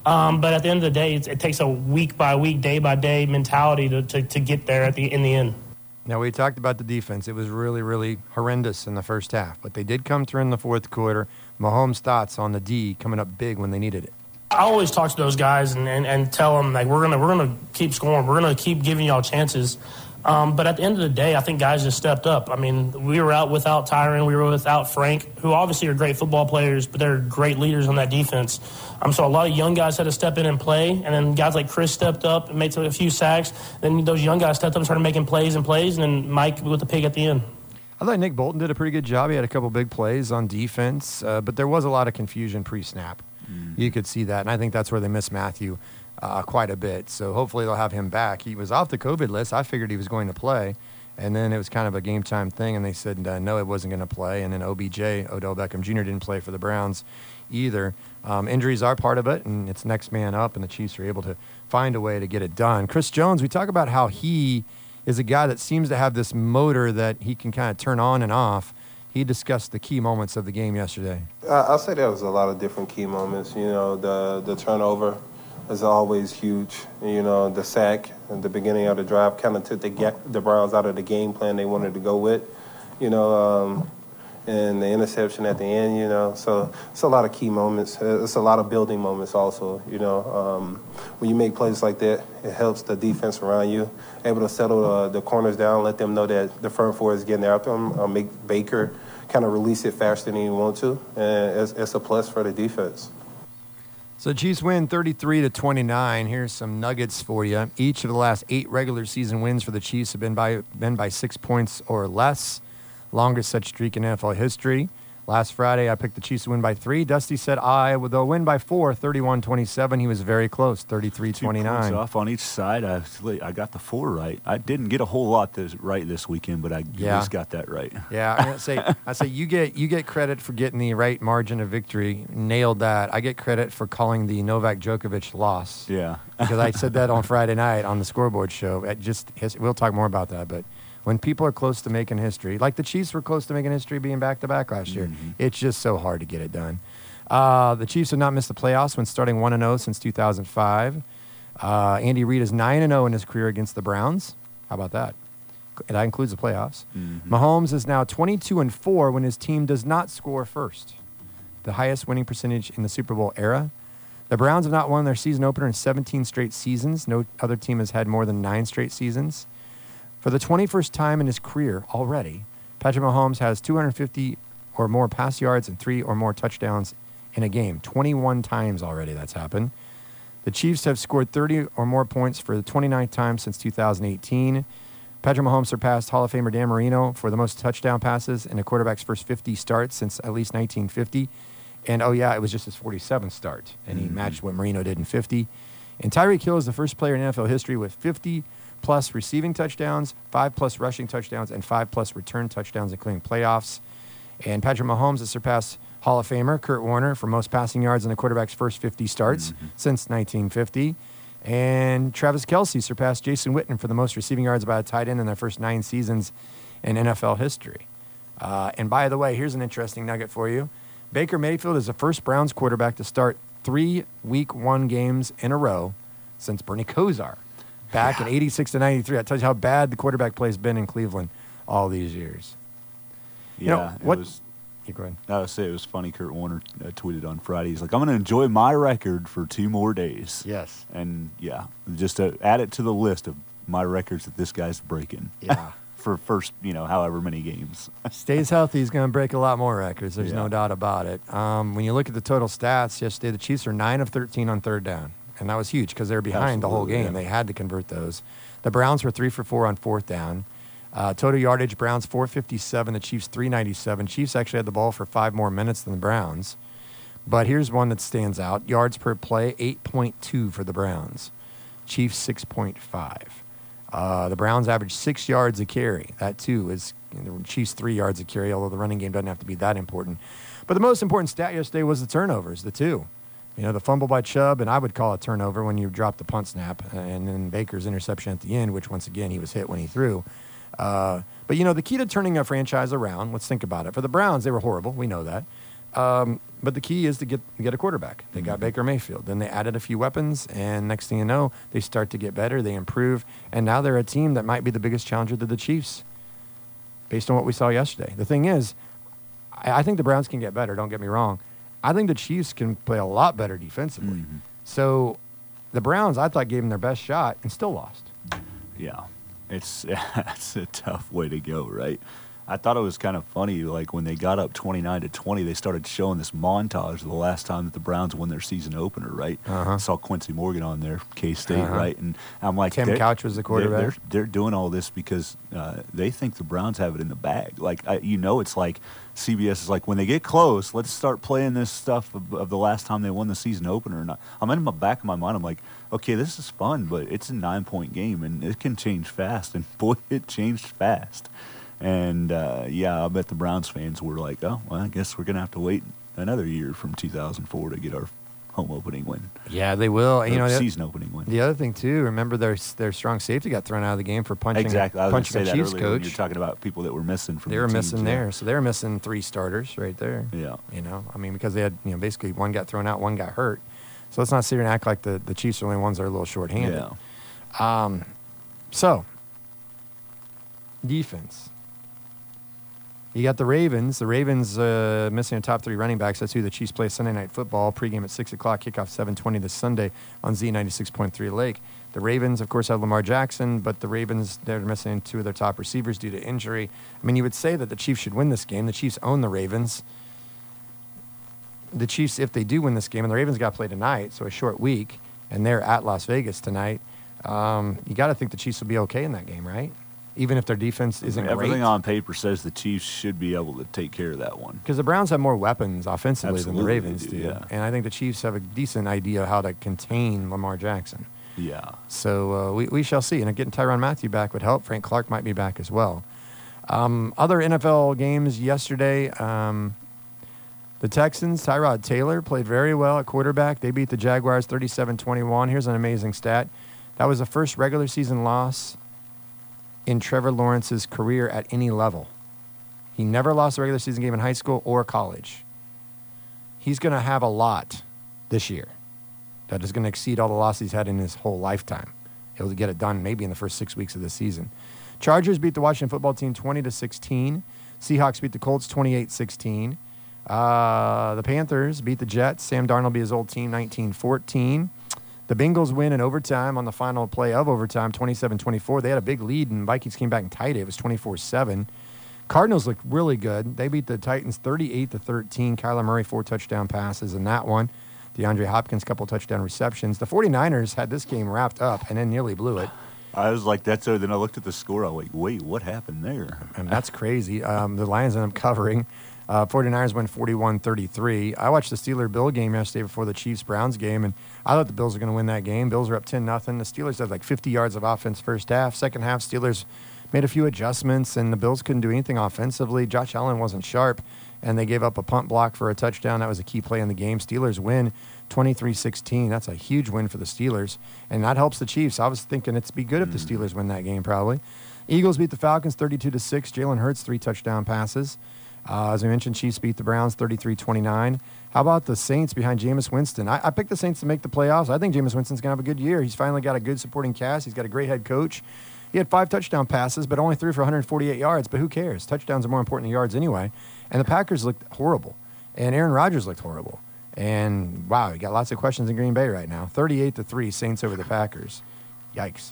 But at the end of the day, it takes a week-by-week, day-by-day mentality to get there in the end. Now, we talked about the defense. It was really, really horrendous in the first half, but they did come through in the fourth quarter. Mahomes' thoughts on the D coming up big when they needed it. I always talk to those guys and tell them, like, we're gonna keep scoring. We're gonna keep giving y'all chances. But at the end of the day, I think guys just stepped up. I mean, we were out without Tyron. We were without Frank, who obviously are great football players, but they're great leaders on that defense. So a lot of young guys had to step in and play, and then guys like Chris stepped up and made a few sacks. Then those young guys stepped up and started making plays, and then Mike with the pick at the end. I thought Nick Bolton did a pretty good job. He had a couple big plays on defense, but there was a lot of confusion pre-snap. You could see that, and I think that's where they missed Matthew quite a bit. So hopefully they'll have him back. He was off the COVID list. I figured he was going to play, and then it was kind of a game-time thing, and they said no, it wasn't going to play. And then OBJ, Odell Beckham Jr., didn't play for the Browns either. Injuries are part of it, and it's next man up, and the Chiefs are able to find a way to get it done. Chris Jones, we talk about how he is a guy that seems to have this motor that he can kind of turn on and off. He discussed the key moments of the game yesterday. I'll say there was a lot of different key moments. You know, the turnover is always huge. You know, the sack at the beginning of the drive kind of took the Browns out of the game plan they wanted to go with. You know, and the interception at the end, you know. So it's a lot of key moments. It's a lot of building moments also, you know. When you make plays like that, it helps the defense around you, able to settle the corners down, let them know that the front four is getting after them, make Baker kind of release it faster than you want to, and it's a plus for the defense. So Chiefs win 33-29. Here's some nuggets for you. Each of the last 8 regular season wins for the Chiefs have been by 6 points or less. Longest such streak in NFL history. Last Friday, I picked the Chiefs to win by 3. Dusty said they'll win by 4, 31-27. He was very close, 33-29. 2 points off on each side. I got the 4 right. I didn't get a whole lot right this weekend, but I at least got that right. Yeah, I say you get credit for getting the right margin of victory. Nailed that. I get credit for calling the Novak Djokovic loss. Yeah, because I said that on Friday night on the scoreboard show. We'll talk more about that, but. When people are close to making history, like the Chiefs were close to making history being back-to-back last year, it's just so hard to get it done. The Chiefs have not missed the playoffs when starting 1-0 since 2005. Andy Reid is 9-0 in his career against the Browns. How about that? And that includes the playoffs. Mahomes is now 22-4 when his team does not score first, the highest winning percentage in the Super Bowl era. The Browns have not won their season opener in 17 straight seasons. No other team has had more than 9 straight seasons. For the 21st time in his career already, Patrick Mahomes has 250 or more pass yards and 3 or more touchdowns in a game. 21 times already that's happened. The Chiefs have scored 30 or more points for the 29th time since 2018. Patrick Mahomes surpassed Hall of Famer Dan Marino for the most touchdown passes in a quarterback's first 50 starts since at least 1950. And, it was just his 47th start, and he matched what Marino did in 50. And Tyreek Hill is the first player in NFL history with 50-plus receiving touchdowns, 5-plus rushing touchdowns, and 5-plus return touchdowns, including playoffs. And Patrick Mahomes has surpassed Hall of Famer Kurt Warner for most passing yards in a quarterback's first 50 starts since 1950. And Travis Kelce surpassed Jason Witten for the most receiving yards by a tight end in their first 9 seasons in NFL history. And by the way, here's an interesting nugget for you. Baker Mayfield is the first Browns quarterback to start 3 Week 1 games in a row since Bernie Kosar back in 86-93. That tells you how bad the quarterback play has been in Cleveland all these years. Go ahead. I would say it was funny. Kurt Warner tweeted on Friday. He's like, I'm going to enjoy my record for 2 more days. Yes. And, just to add it to the list of my records that this guy's breaking. Yeah. For first, however many games. Stays healthy, he's going to break a lot more records. There's no doubt about it. When you look at the total stats yesterday, the Chiefs are 9 of 13 on third down. And that was huge because they were behind the whole game. Yeah. They had to convert those. The Browns were 3 for 4 on fourth down. Total yardage, Browns 457, the Chiefs 397. Chiefs actually had the ball for 5 more minutes than the Browns. But here's one that stands out. Yards per play, 8.2 for the Browns. Chiefs 6.5. The Browns averaged 6 yards a carry. That, too, is the Chiefs 3 yards a carry, although the running game doesn't have to be that important. But the most important stat yesterday was the turnovers, the 2. The fumble by Chubb, and I would call it turnover when you drop the punt snap, and then Baker's interception at the end, which, once again, he was hit when he threw. But the key to turning a franchise around, let's think about it. For the Browns, they were horrible. We know that. But the key is to get a quarterback. They got Baker Mayfield. Then they added a few weapons, and next thing you know, they start to get better. They improve, and now they're a team that might be the biggest challenger to the Chiefs, based on what we saw yesterday. The thing is, I think the Browns can get better. Don't get me wrong. I think the Chiefs can play a lot better defensively. So the Browns, I thought, gave them their best shot and still lost. Yeah, that's a tough way to go, right? I thought it was kind of funny, like when they got up 29-20, they started showing this montage of the last time that the Browns won their season opener, right? I saw Quincy Morgan on there, K-State, right? And I'm like, Tim Couch was the quarterback. They're doing all this because they think the Browns have it in the bag. Like, it's like CBS is like, when they get close, let's start playing this stuff of the last time they won the season opener. And I'm in the back of my mind, I'm like, okay, this is fun, but it's a 9-point game, and it can change fast. And boy, it changed fast. And, I bet the Browns fans were like, oh, well, I guess we're going to have to wait another year from 2004 to get our home opening win. Yeah, they will. Season opening win. The other thing, too, remember their strong safety got thrown out of the game for punching exactly. I was punching say a that Chiefs earlier coach. when you're talking about people that were missing from They the were teams, missing there. So they were missing 3 starters right there. Yeah. Because they had, basically one got thrown out, one got hurt. So let's not sit here and act like the Chiefs are the only ones that are a little shorthanded. Yeah. So, defense. You got the Ravens. The Ravens missing a top 3 running backs. That's who the Chiefs play Sunday Night Football. Pregame at 6 o'clock, kickoff 7:20 this Sunday on Z96.3 Lake. The Ravens, of course, have Lamar Jackson, but the Ravens, they're missing 2 of their top receivers due to injury. I mean, you would say that the Chiefs should win this game. The Chiefs own the Ravens. The Chiefs, if they do win this game, and the Ravens got to play tonight, so a short week, and they're at Las Vegas tonight, you got to think the Chiefs will be okay in that game, right? Even if their defense isn't great. Everything on paper says the Chiefs should be able to take care of that one. Because the Browns have more weapons offensively than the Ravens do. Yeah. And I think the Chiefs have a decent idea of how to contain Lamar Jackson. Yeah. So we shall see. And getting Tyrann Mathieu back would help. Frank Clark might be back as well. Other NFL games yesterday, the Texans, Tyrod Taylor played very well at quarterback. They beat the Jaguars 37-21. Here's an amazing stat. That was the first regular season loss in Trevor Lawrence's career at any level. He never lost a regular season game in high school or college. He's going to have a lot this year that is going to exceed all the losses he's had in his whole lifetime. He'll get it done maybe in the first 6 weeks of the season. Chargers beat the Washington football team 20-16. Seahawks beat the Colts 28-16. The Panthers beat the Jets. Sam Darnold beat his old team 19-14. The Bengals win in overtime on the final play of overtime, 27-24. They had a big lead, and Vikings came back and tied it. It was 24-7. Cardinals looked really good. They beat the Titans 38-13. Kyler Murray, 4 touchdown passes in that one. DeAndre Hopkins, couple touchdown receptions. The 49ers had this game wrapped up and then nearly blew it. I was like, that's so. Then I looked at the score. I was like, wait, what happened there? And that's crazy. The Lions ended up covering. 49ers win 41-33. I watched the Steelers-Bill game yesterday before the Chiefs-Browns game, and I thought the Bills were going to win that game. Bills were up 10-0. The Steelers had like 50 yards of offense first half. Second half, Steelers made a few adjustments, and the Bills couldn't do anything offensively. Josh Allen wasn't sharp, and they gave up a punt block for a touchdown. That was a key play in the game. Steelers win 23-16. That's a huge win for the Steelers, and that helps the Chiefs. I was thinking it'd be good if the Steelers win that game probably. Eagles beat the Falcons 32-6. Jalen Hurts, 3 touchdown passes. As I mentioned, Chiefs beat the Browns 33-29. How about the Saints behind Jameis Winston? I picked the Saints to make the playoffs. I think Jameis Winston's going to have a good year. He's finally got a good supporting cast. He's got a great head coach. He had 5 touchdown passes, but only threw for 148 yards. But who cares? Touchdowns are more important than yards anyway. And the Packers looked horrible. And Aaron Rodgers looked horrible. And, wow, you got lots of questions in Green Bay right now. 38-3, Saints over the Packers. Yikes.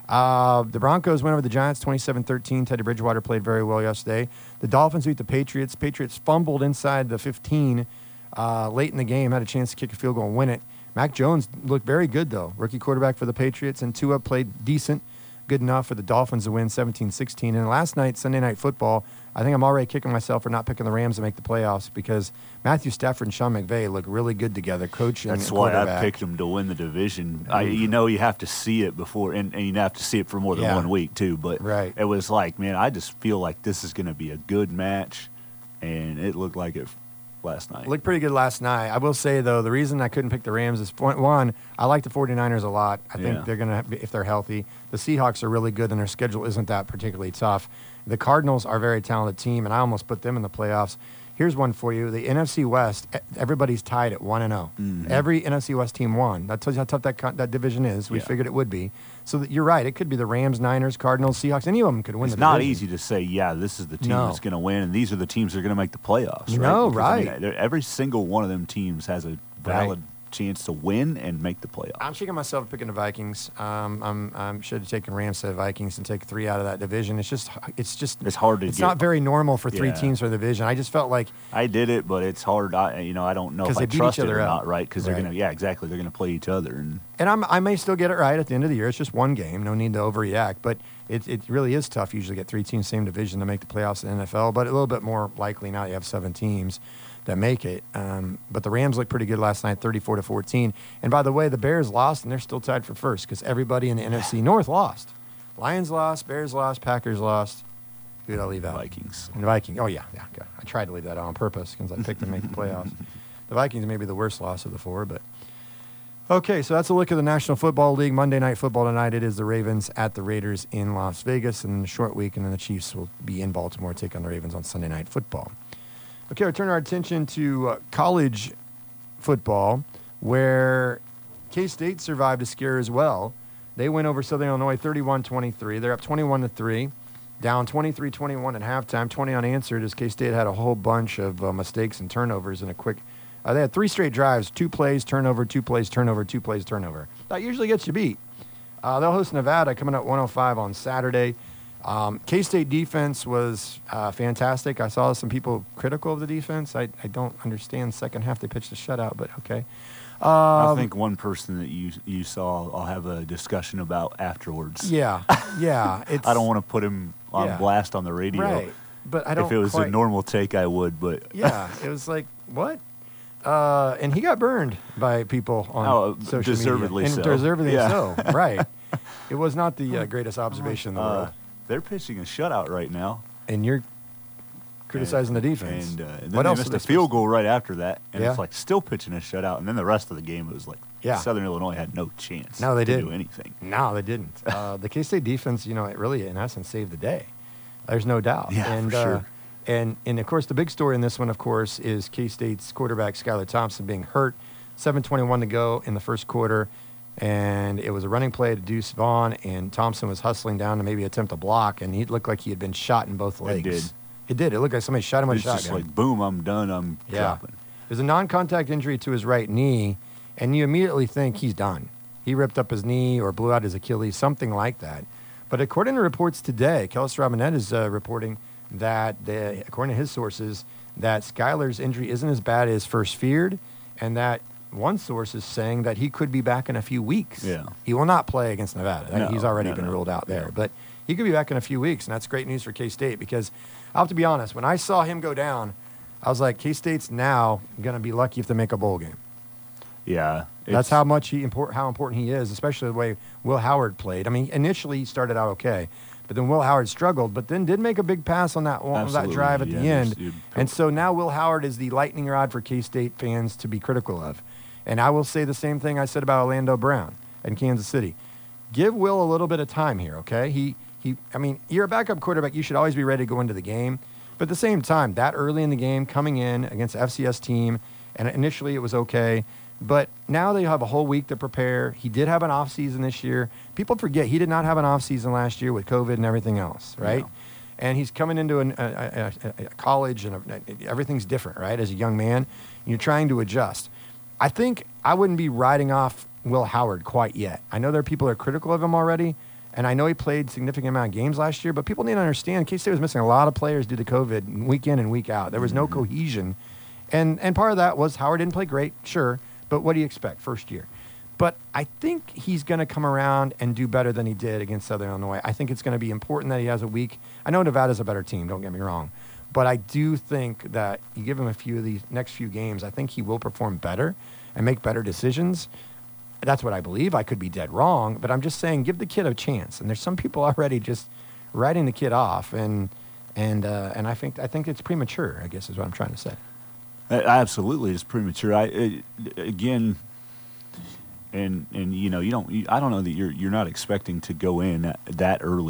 The Broncos went over the Giants 27-13. Teddy Bridgewater played very well yesterday. The Dolphins beat the Patriots. Patriots fumbled inside the 15 late in the game, had a chance to kick a field goal and win it. Mac Jones looked very good, though. Rookie quarterback for the Patriots, and Tua played decent, good enough for the Dolphins to win 17-16. And last night, Sunday Night Football, I think I'm already kicking myself for not picking the Rams to make the playoffs because Matthew Stafford and Sean McVay look really good together, coach and quarterback. That's why I picked them to win the division. You have to see it before, and you have to see it for more than 1 week, too. But it was like, man, I just feel like this is going to be a good match, and it looked like it last night. Looked pretty good last night. I will say, though, the reason I couldn't pick the Rams is, one, I like the 49ers a lot. I think they're going to, if they're healthy. The Seahawks are really good, and their schedule isn't that particularly tough. The Cardinals are a very talented team, and I almost put them in the playoffs. Here's one for you. The NFC West, everybody's tied at 1-0. Mm-hmm. Every NFC West team won. That tells you how tough that division is. We figured it would be. So you're right. It could be the Rams, Niners, Cardinals, Seahawks. Any of them could win the division. It's not easy to say, this is the team that's going to win, and these are the teams that are going to make the playoffs. Right? No, Because, right. I mean, every single one of them teams has a valid chance to win and make the playoffs. I'm shaking myself picking the Vikings. I should have taken Rams to the Vikings and take 3 out of that division. It's hard to It's get. not very normal for 3 Yeah. teams for the division. I just felt like I did it, but it's hard. I don't know if they I beat trust each it other or up. not, right? Because they're Right. going to, exactly. They're going to play each other. And I may still get it right at the end of the year. It's just one game. No need to overreact. But it really is tough usually to get 3 teams same division to make the playoffs in the NFL. But a little bit more likely now you have 7 teams that make it. But the Rams looked pretty good last night, 34-14. And by the way, the Bears lost, and they're still tied for first because everybody in the NFC North lost. Lions lost, Bears lost, Packers lost. Who did I leave out? Vikings. And the Vikings. Oh, yeah. Okay. I tried to leave that out on purpose because I picked to make the playoffs. The Vikings may be the worst loss of the 4, but... Okay, so that's a look at the National Football League. Monday Night Football tonight. It is the Ravens at the Raiders in Las Vegas, and a short week, and then the Chiefs will be in Baltimore, take on the Ravens on Sunday Night Football. Okay, we'll turn our attention to college football, where K-State survived a scare as well. They went over Southern Illinois 31-23. They're up 21-3, down 23-21 at halftime, 20 unanswered, as K-State had a whole bunch of mistakes and turnovers in a quick. They had 3 straight drives, 2 plays, turnover, 2 plays, turnover, 2 plays, turnover. That usually gets you beat. They'll host Nevada coming up 105 on Saturday. K-State defense was fantastic. I saw some people critical of the defense. I don't understand second half they pitched a shutout, but okay. I think one person that you saw, I'll have a discussion about afterwards. Yeah. It's, I don't want to put him on blast on the radio. Right. But I don't If it was a normal take, I would. But yeah, it was like, what? And he got burned by people on social deservedly media. so. Deservedly Yeah. so, right. It was not the greatest observation in the world. they're pitching a shutout right now. And you're criticizing the defense. And then What they else missed are a they field supposed goal right after that. And Yeah. it's like still pitching a shutout. And then the rest of the game, it was like Southern Illinois had no chance No, they to didn't. do anything. No, they didn't. The K-State defense, it really, in essence, saved the day. There's no doubt. Yeah, and, for sure. And, of course, the big story in this one, of course, is K-State's quarterback, Skylar Thompson, being hurt. 7:21 to go in the first quarter. And it was a running play to Deuce Vaughn, and Thompson was hustling down to maybe attempt a block, and he looked like he had been shot in both legs. did. It did. It looked like somebody shot him with a It's just shotgun. like, boom, I'm done. I'm dropping. There's a non-contact injury to his right knee, and you immediately think he's done. He ripped up his knee or blew out his Achilles, something like that. But according to reports today, Kellis Robinette is reporting that, according to his sources, that Skylar's injury isn't as bad as first feared, and that one source is saying that he could be back in a few weeks. Yeah. He will not play against Nevada. No, He's already no, been no. ruled out there. Yeah. But he could be back in a few weeks, and that's great news for K-State because I have to be honest, when I saw him go down, I was like, K-State's now going to be lucky if they make a bowl game. Yeah. That's how much how important he is, especially the way Will Howard played. I mean, initially he started out okay, but then Will Howard struggled, but then did make a big pass on that Absolutely, drive at the end. you- And so now Will Howard is the lightning rod for K-State fans to be critical of. And I will say the same thing I said about Orlando Brown in Kansas City. Give Will a little bit of time here, okay? I mean, you're a backup quarterback. You should always be ready to go into the game. But at the same time, that early in the game, coming in against the FCS team, and initially it was okay. But now they have a whole week to prepare. He did have an offseason this year. People forget he did not have an offseason last year with COVID and everything else, right? No. And he's coming into a college, and everything's different, right? As a young man, you're trying to adjust. I think I wouldn't be riding off Will Howard quite yet. I know there are people that are critical of him already, and I know he played a significant amount of games last year, but people need to understand K-State was missing a lot of players due to COVID week in and week out. There was no cohesion. And part of that was Howard didn't play great, sure, but what do you expect first year? But I think he's going to come around and do better than he did against Southern Illinois. I think it's going to be important that he has a week. I know Nevada's a better team, don't get me wrong. But I do think that you give him a few of these next few games, I think he will perform better and make better decisions. That's what I believe. I could be dead wrong, but I'm just saying give the kid a chance. And there's some people already just writing the kid off, and I think it's premature, I guess is what I'm trying to say. Absolutely, it's premature. Again, and you don't. I don't know that you're not expecting to go in that early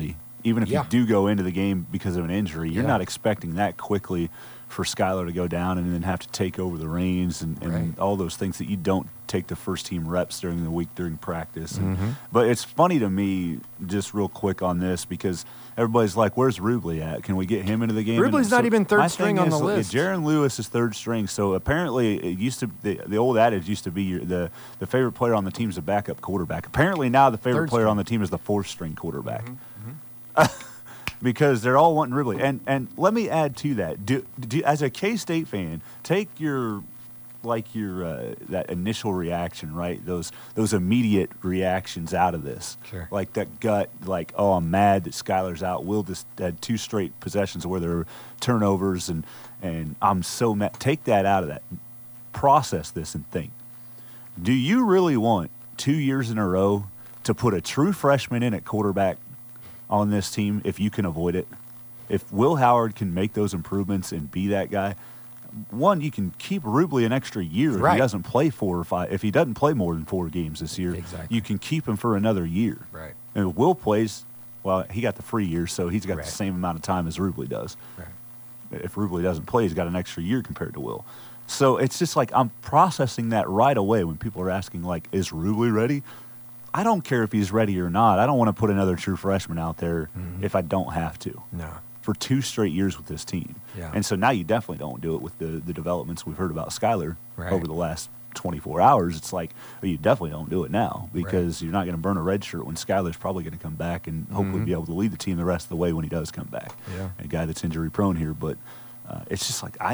even if you do go into the game because of an injury, you're not expecting that quickly for Skylar to go down and then have to take over the reins and all those things that you don't take the first team reps during the week during practice. But it's funny to me, just real quick on this, because everybody's like, where's Rubley at? Can we get him into the game? Rubley's not even third string on the list. Jaron Lewis is third string. So apparently it used to the old adage used to be the favorite player on the team is the backup quarterback. Apparently now the favorite player on the team is the fourth string quarterback. Because they're all wanting Rubley. And let me add to that. Do as a K-State fan, take your that initial reaction, right? Those immediate reactions out of this. Sure. Like that gut, like, oh, I'm mad that Skylar's out. Will just had 2 straight possessions where there were turnovers and I'm so mad. Take that out of that. Process this and think. Do you really want 2 years in a row to put a true freshman in at quarterback on this team if you can avoid it? If Will Howard can make those improvements and be that guy, one, you can keep Rubley an extra year if he doesn't play 4 or 5. If he doesn't play more than 4 games this year, you can keep him for another year. Right. And if Will plays, well, he got the free year, so he's got the same amount of time as Rubley does. Right. If Rubley doesn't play, he's got an extra year compared to Will. So it's just like I'm processing that right away when people are asking, like, is Rubley ready? I don't care if he's ready or not. I don't want to put another true freshman out there if I don't have to. No. For 2 straight years with this team. Yeah. And so now you definitely don't do it with the developments we've heard about Skylar over the last 24 hours. It's like, well, you definitely don't do it now because you're not going to burn a red shirt when Skylar's probably going to come back and hopefully be able to lead the team the rest of the way when he does come back. Yeah. A guy that's injury prone here. But it's just like,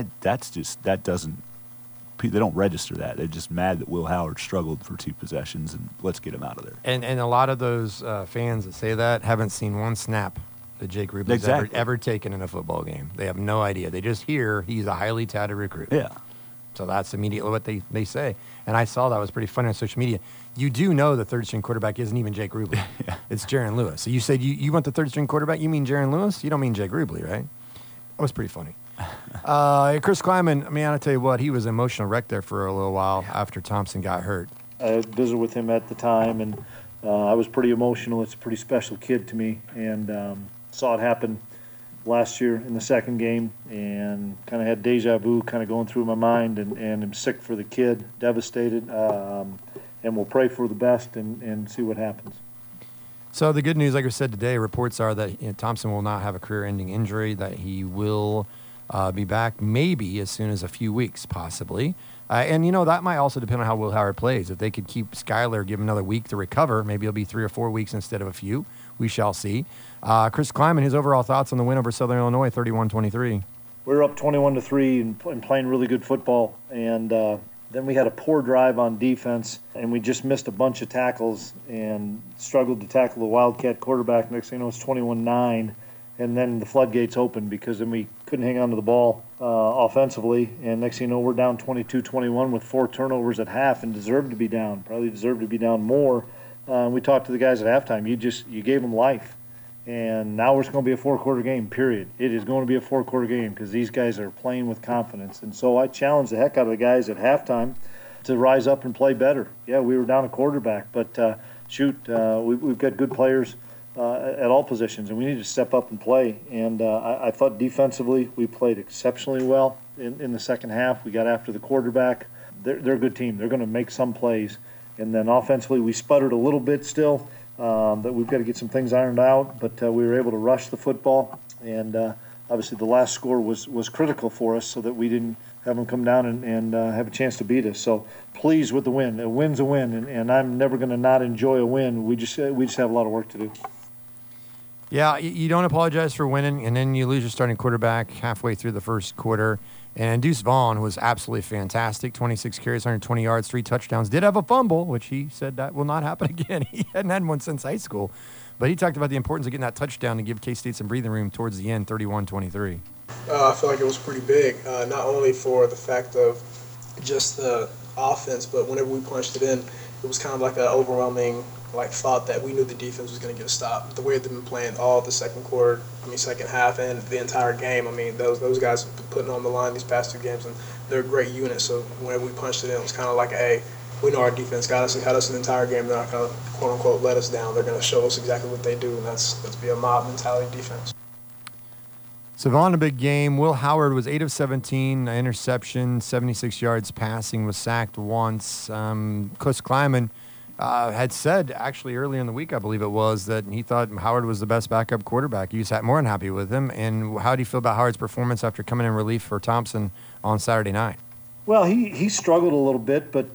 they don't register that. They're just mad that Will Howard struggled for 2 possessions, and let's get him out of there. And a lot of those fans that say that haven't seen one snap that Jake Rubley's ever taken in a football game. They have no idea. They just hear he's a highly touted recruit. Yeah. So that's immediately what they say. And I saw that was pretty funny on social media. You do know the third-string quarterback isn't even Jake Rubley. It's Jaron Lewis. So you said you want the third-string quarterback? You mean Jaron Lewis? You don't mean Jake Rubley, right? That was pretty funny. Chris Kleiman, I mean, I'll tell you what, he was an emotional wreck there for a little while after Thompson got hurt. I visited with him at the time, and I was pretty emotional. It's a pretty special kid to me, and saw it happen last year in the second game, and kind of had deja vu kind of going through my mind, and I'm sick for the kid, devastated, and we'll pray for the best and see what happens. So the good news, like I said today, reports are that Thompson will not have a career-ending injury, that he will be back maybe as soon as a few weeks, possibly. And, that might also depend on how Will Howard plays. If they could keep Skylar, give him another week to recover, maybe it'll be 3 or 4 weeks instead of a few. We shall see. Chris Kleiman, his overall thoughts on the win over Southern Illinois, 31-23. We were up 21-3 and playing really good football. And then we had a poor drive on defense, and we just missed a bunch of tackles and struggled to tackle the Wildcat quarterback. Next thing you know, it's 21-9. And then the floodgates opened because then we couldn't hang on to the ball offensively. And next thing you know, we're down 22-21 with 4 turnovers at half and deserved to be down, probably deserved to be down more. We talked to the guys at halftime. You gave them life. And now it's going to be a 4-quarter game, period. It is going to be a 4-quarter game because these guys are playing with confidence. And so I challenged the heck out of the guys at halftime to rise up and play better. Yeah, we were down a quarterback, but we've got good players at all positions, and we need to step up and play. And I thought defensively we played exceptionally well in the second half. We got after the quarterback. They're a good team. They're going to make some plays. And then offensively we sputtered a little bit still, but we've got to get some things ironed out. But we were able to rush the football, and obviously the last score was critical for us so that we didn't have them come down and have a chance to beat us. So pleased with the win. A win's a win, and I'm never going to not enjoy a win. We just have a lot of work to do. Yeah, you don't apologize for winning, and then you lose your starting quarterback halfway through the first quarter. And Deuce Vaughn was absolutely fantastic. 26 carries, 120 yards, 3 touchdowns. Did have a fumble, which he said that will not happen again. He hadn't had one since high school. But he talked about the importance of getting that touchdown to give K-State some breathing room towards the end, 31-23. I feel like it was pretty big, not only for the fact of just the offense, but whenever we punched it in, it was kind of like an overwhelming thought that we knew the defense was going to get a stop. The way they've been playing all the second half and the entire game, those guys have been putting on the line these past 2 games, and they're a great unit. So whenever we punched it in, it was kind of like, hey, we know our defense got us the entire game. They're not going to, quote unquote, let us down. They're going to show us exactly what they do, and that's be a mob mentality defense. Savon, a big game. Will Howard was 8 of 17, interception, 76 yards passing, was sacked once. Chris Kleiman had said, actually earlier in the week, I believe it was, that he thought Howard was the best backup quarterback. He was more than happy with him. And how do you feel about Howard's performance after coming in relief for Thompson on Saturday night? Well, he struggled a little bit, but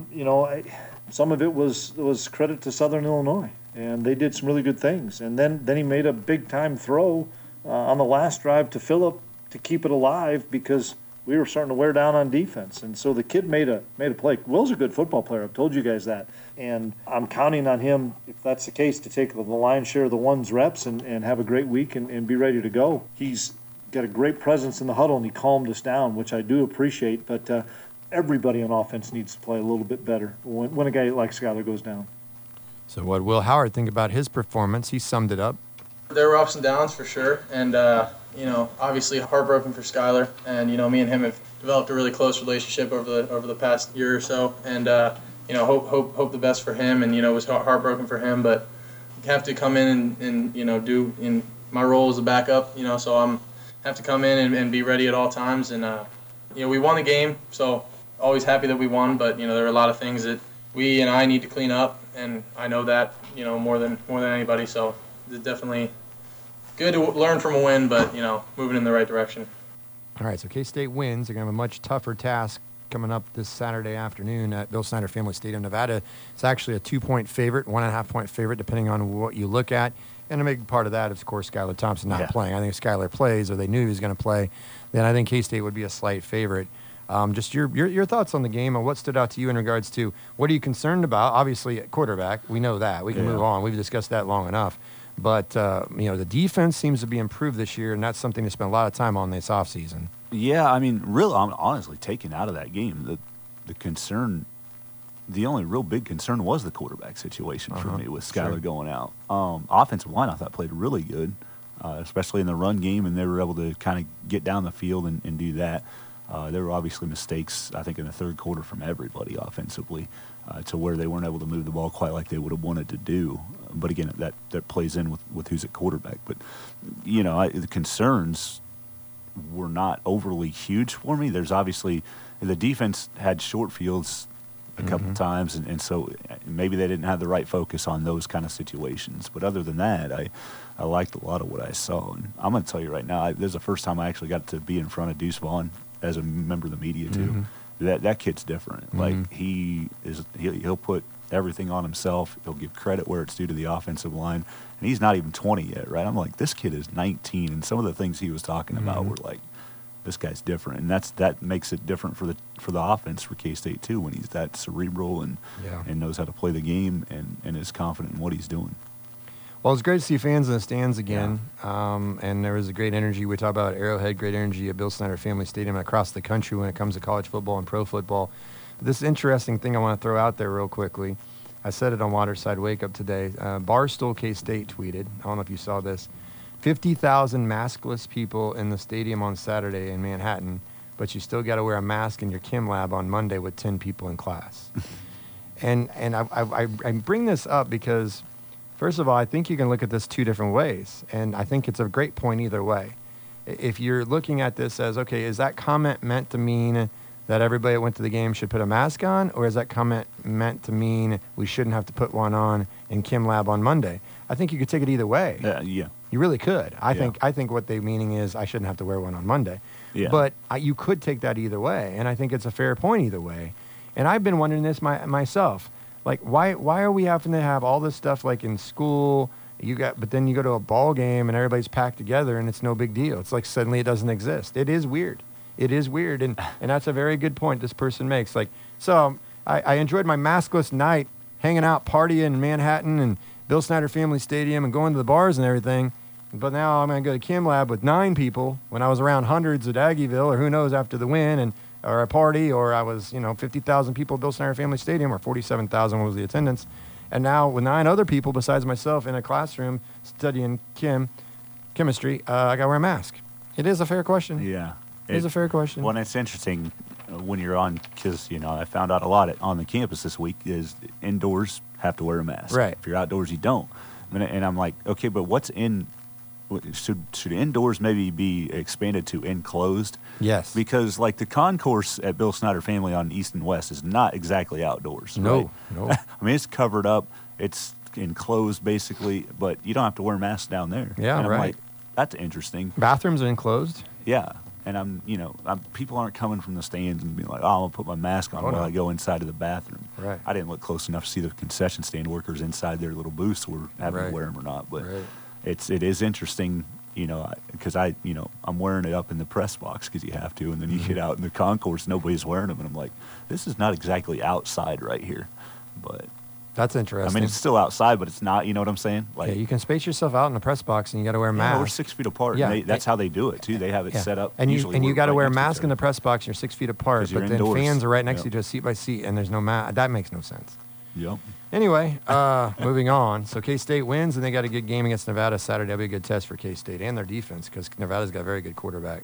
some of it was credit to Southern Illinois, and they did some really good things. And then he made a big time throw on the last drive to Phillip to keep it alive because we were starting to wear down on defense. And so the kid made a play. Will's a good football player. I've told you guys that, and I'm counting on him, if that's the case, to take the lion's share of the ones reps and have a great week and be ready to go. He's got a great presence in the huddle, and he calmed us down, which I do appreciate. But everybody on offense needs to play a little bit better when a guy like Skyler goes down. So what Will Howard think about his performance? He summed it up. There were ups and downs for sure, and obviously heartbroken for Skyler. And me and him have developed a really close relationship over the past year or so, and hope the best for him. And it was heartbroken for him, but have to come in and do in my role as a backup. So I'm have to come in and be ready at all times. And we won the game, so always happy that we won. But there are a lot of things that we and I need to clean up, and I know that more than anybody. So it's definitely good to learn from a win, but moving in the right direction. All right, so K-State wins. They're going to have a much tougher task coming up this Saturday afternoon at Bill Snyder Family Stadium, Nevada. It's actually a 2-point favorite, 1.5-point favorite, depending on what you look at. And a big part of that is, of course, Skyler Thompson not playing. I think if Skyler plays, or they knew he was going to play, then I think K-State would be a slight favorite. Just your thoughts on the game and what stood out to you in regards to what are you concerned about? Obviously, at quarterback, we know that. We can move on. We've discussed that long enough. But, the defense seems to be improved this year, and that's something to spend a lot of time on this offseason. Yeah, I mean, really, I'm honestly taken out of that game. The concern, the only real big concern was the quarterback situation for me with Skyler going out. Offensive line, I thought, played really good, especially in the run game, and they were able to kind of get down the field and do that. There were obviously mistakes, I think, in the third quarter from everybody offensively to where they weren't able to move the ball quite like they would have wanted to do. But, again, that plays in with who's at quarterback. But, the concerns were not overly huge for me. There's obviously the defense had short fields a couple times, and so maybe they didn't have the right focus on those kind of situations. But other than that, I liked a lot of what I saw. And I'm going to tell you right now, this is the first time I actually got to be in front of Deuce Vaughn as a member of the media too. That kid's different. Like he'll put everything on himself. He'll give credit where it's due to the offensive line. And he's not even 20 yet, right? I'm like, this kid is 19, and some of the things he was talking about were like, this guy's different, and that makes it different for the offense for K-State too, when he's that cerebral and knows how to play the game and is confident in what he's doing. Well, it's great to see fans in the stands again, and there was a great energy. We talk about Arrowhead, great energy at Bill Snyder Family Stadium and across the country when it comes to college football and pro football. But this interesting thing I want to throw out there real quickly. I said it on Waterside Wake Up today. Barstool K-State tweeted, I don't know if you saw this, 50,000 maskless people in the stadium on Saturday in Manhattan, but you still got to wear a mask in your chem lab on Monday with 10 people in class. and I bring this up because, first of all, I think you can look at this two different ways, and I think it's a great point either way. If you're looking at this as, okay, is that comment meant to mean that everybody that went to the game should put a mask on, or is that comment meant to mean we shouldn't have to put one on in chem lab on Monday? I think you could take it either way. Yeah. You really could. I think what they're meaning is I shouldn't have to wear one on Monday. Yeah. But you could take that either way, and I think it's a fair point either way. And I've been wondering this myself. Like, why are we having to have all this stuff like in school? But then you go to a ball game and everybody's packed together and it's no big deal. It's like suddenly it doesn't exist. It is weird. It is weird, and that's a very good point this person makes. Like, so I enjoyed my maskless night, hanging out, partying in Manhattan and Bill Snyder Family Stadium and going to the bars and everything. But now I'm going to go to Chem Lab with 9 people when I was around hundreds at Aggieville, or who knows, after the win, or a party, or I was 50,000 people at Bill Snyder Family Stadium, or 47,000 was the attendance. And now with 9 other people besides myself in a classroom studying chemistry, I got to wear a mask. It is a fair question. Yeah. It is a fair question. Well, it's interesting when you're on, because, I found out a lot on the campus this week is indoors have to wear a mask. Right. If you're outdoors, you don't. And I'm like, okay, but what's should indoors maybe be expanded to enclosed? Yes. Because like the concourse at Bill Snyder Family on East and West is not exactly outdoors. No, right? no. I mean, it's covered up. It's enclosed basically, but you don't have to wear masks down there. Yeah, and I'm right. like, that's interesting. Bathrooms are enclosed. Yeah. And people aren't coming from the stands and being like, oh, I'm going to put my mask on while I go inside of the bathroom. Right. I didn't look close enough to see the concession stand workers inside their little booths were having to wear them or not. But it is interesting, because I'm wearing it up in the press box because you have to. And then you get out in the concourse, nobody's wearing them. And I'm like, this is not exactly outside right here. But that's interesting. I mean, it's still outside, but it's not. You know what I'm saying? Like, you can space yourself out in the press box, and you got to wear a mask. We're 6 feet apart. Yeah, and that's how they do it too. They have it set up. And you got to wear a mask in the press. press box. And you're 6 feet apart, but then indoors. fans are right next to each other, seat by seat, and there's no mask. That makes no sense. Yep. Anyway, moving on. So K-State wins, and they got a good game against Nevada Saturday. That'll be a good test for K-State and their defense because Nevada's got a very good quarterback.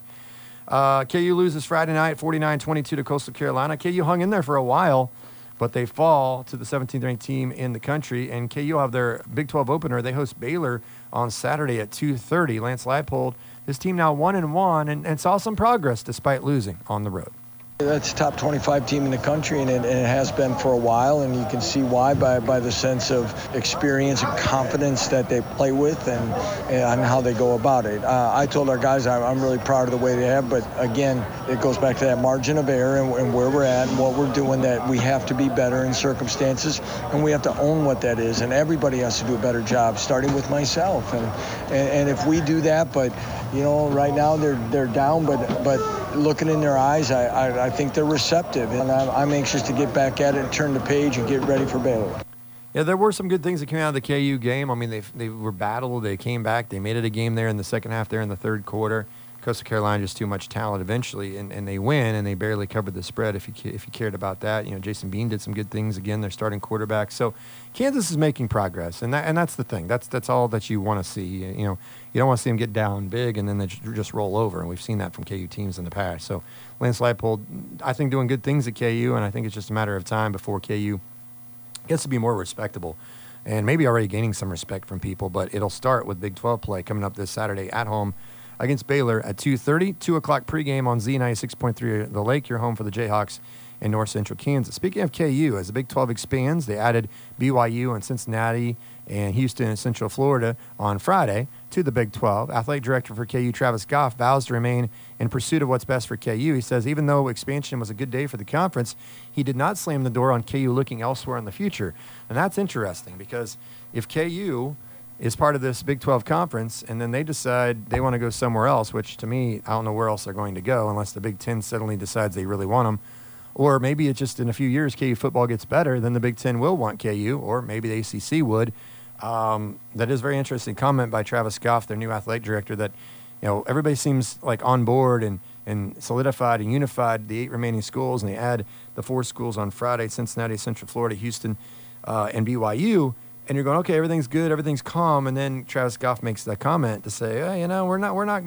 KU loses Friday night, 49-22 to Coastal Carolina. KU hung in there for a while, but they fall to the 17th ranked team in the country. And KU have their Big 12 opener. They host Baylor on Saturday at 2:30. Lance Leipold, his team now 1-1, and saw some progress despite losing on the road. That's a top 25 team in the country, and it has been for a while, and you can see why by the sense of experience and confidence that they play with and how they go about it. I told our guys I'm really proud of the way they have, but again, it goes back to that margin of error and where we're at and what we're doing, that we have to be better in circumstances, and we have to own what that is, and everybody has to do a better job, starting with myself. And if we do that, but right now they're down, but looking in their eyes, I think they're receptive, and I'm anxious to get back at it and turn the page and get ready for Baylor. Yeah, there were some good things that came out of the KU game. I mean, they were battled. They came back. They made it a game there in the second half there in the third quarter. Coastal Carolina just too much talent eventually, and they win, and they barely covered the spread if you cared about that. Jason Bean did some good things again, their starting quarterback. So Kansas is making progress, and that's the thing. That's all that you want to see. You don't want to see them get down big and then they just roll over, and we've seen that from KU teams in the past. So Lance Leipold, I think, doing good things at KU, and I think it's just a matter of time before KU gets to be more respectable and maybe already gaining some respect from people. But it'll start with Big 12 play coming up this Saturday at home against Baylor at 2:30, 2 o'clock pregame on Z96.3 The Lake, your home for the Jayhawks in North Central Kansas. Speaking of KU, as the Big 12 expands, they added BYU and Cincinnati and Houston and Central Florida on Friday to the Big 12. Athletic Director for KU, Travis Goff, vows to remain in pursuit of what's best for KU. He says even though expansion was a good day for the conference, he did not slam the door on KU looking elsewhere in the future. And that's interesting because if KU is part of this Big 12 conference, and then they decide they want to go somewhere else, which to me, I don't know where else they're going to go unless the Big 10 suddenly decides they really want them. Or maybe it's just in a few years KU football gets better, then the Big 10 will want KU, or maybe the ACC would. That is a very interesting comment by Travis Goff, their new athletic director, that everybody seems like on board and solidified and unified the 8 remaining schools, and they add the 4 schools on Friday, Cincinnati, Central Florida, Houston, and BYU. And you're going, okay, everything's good, everything's calm, and then Travis Goff makes that comment to say, we're not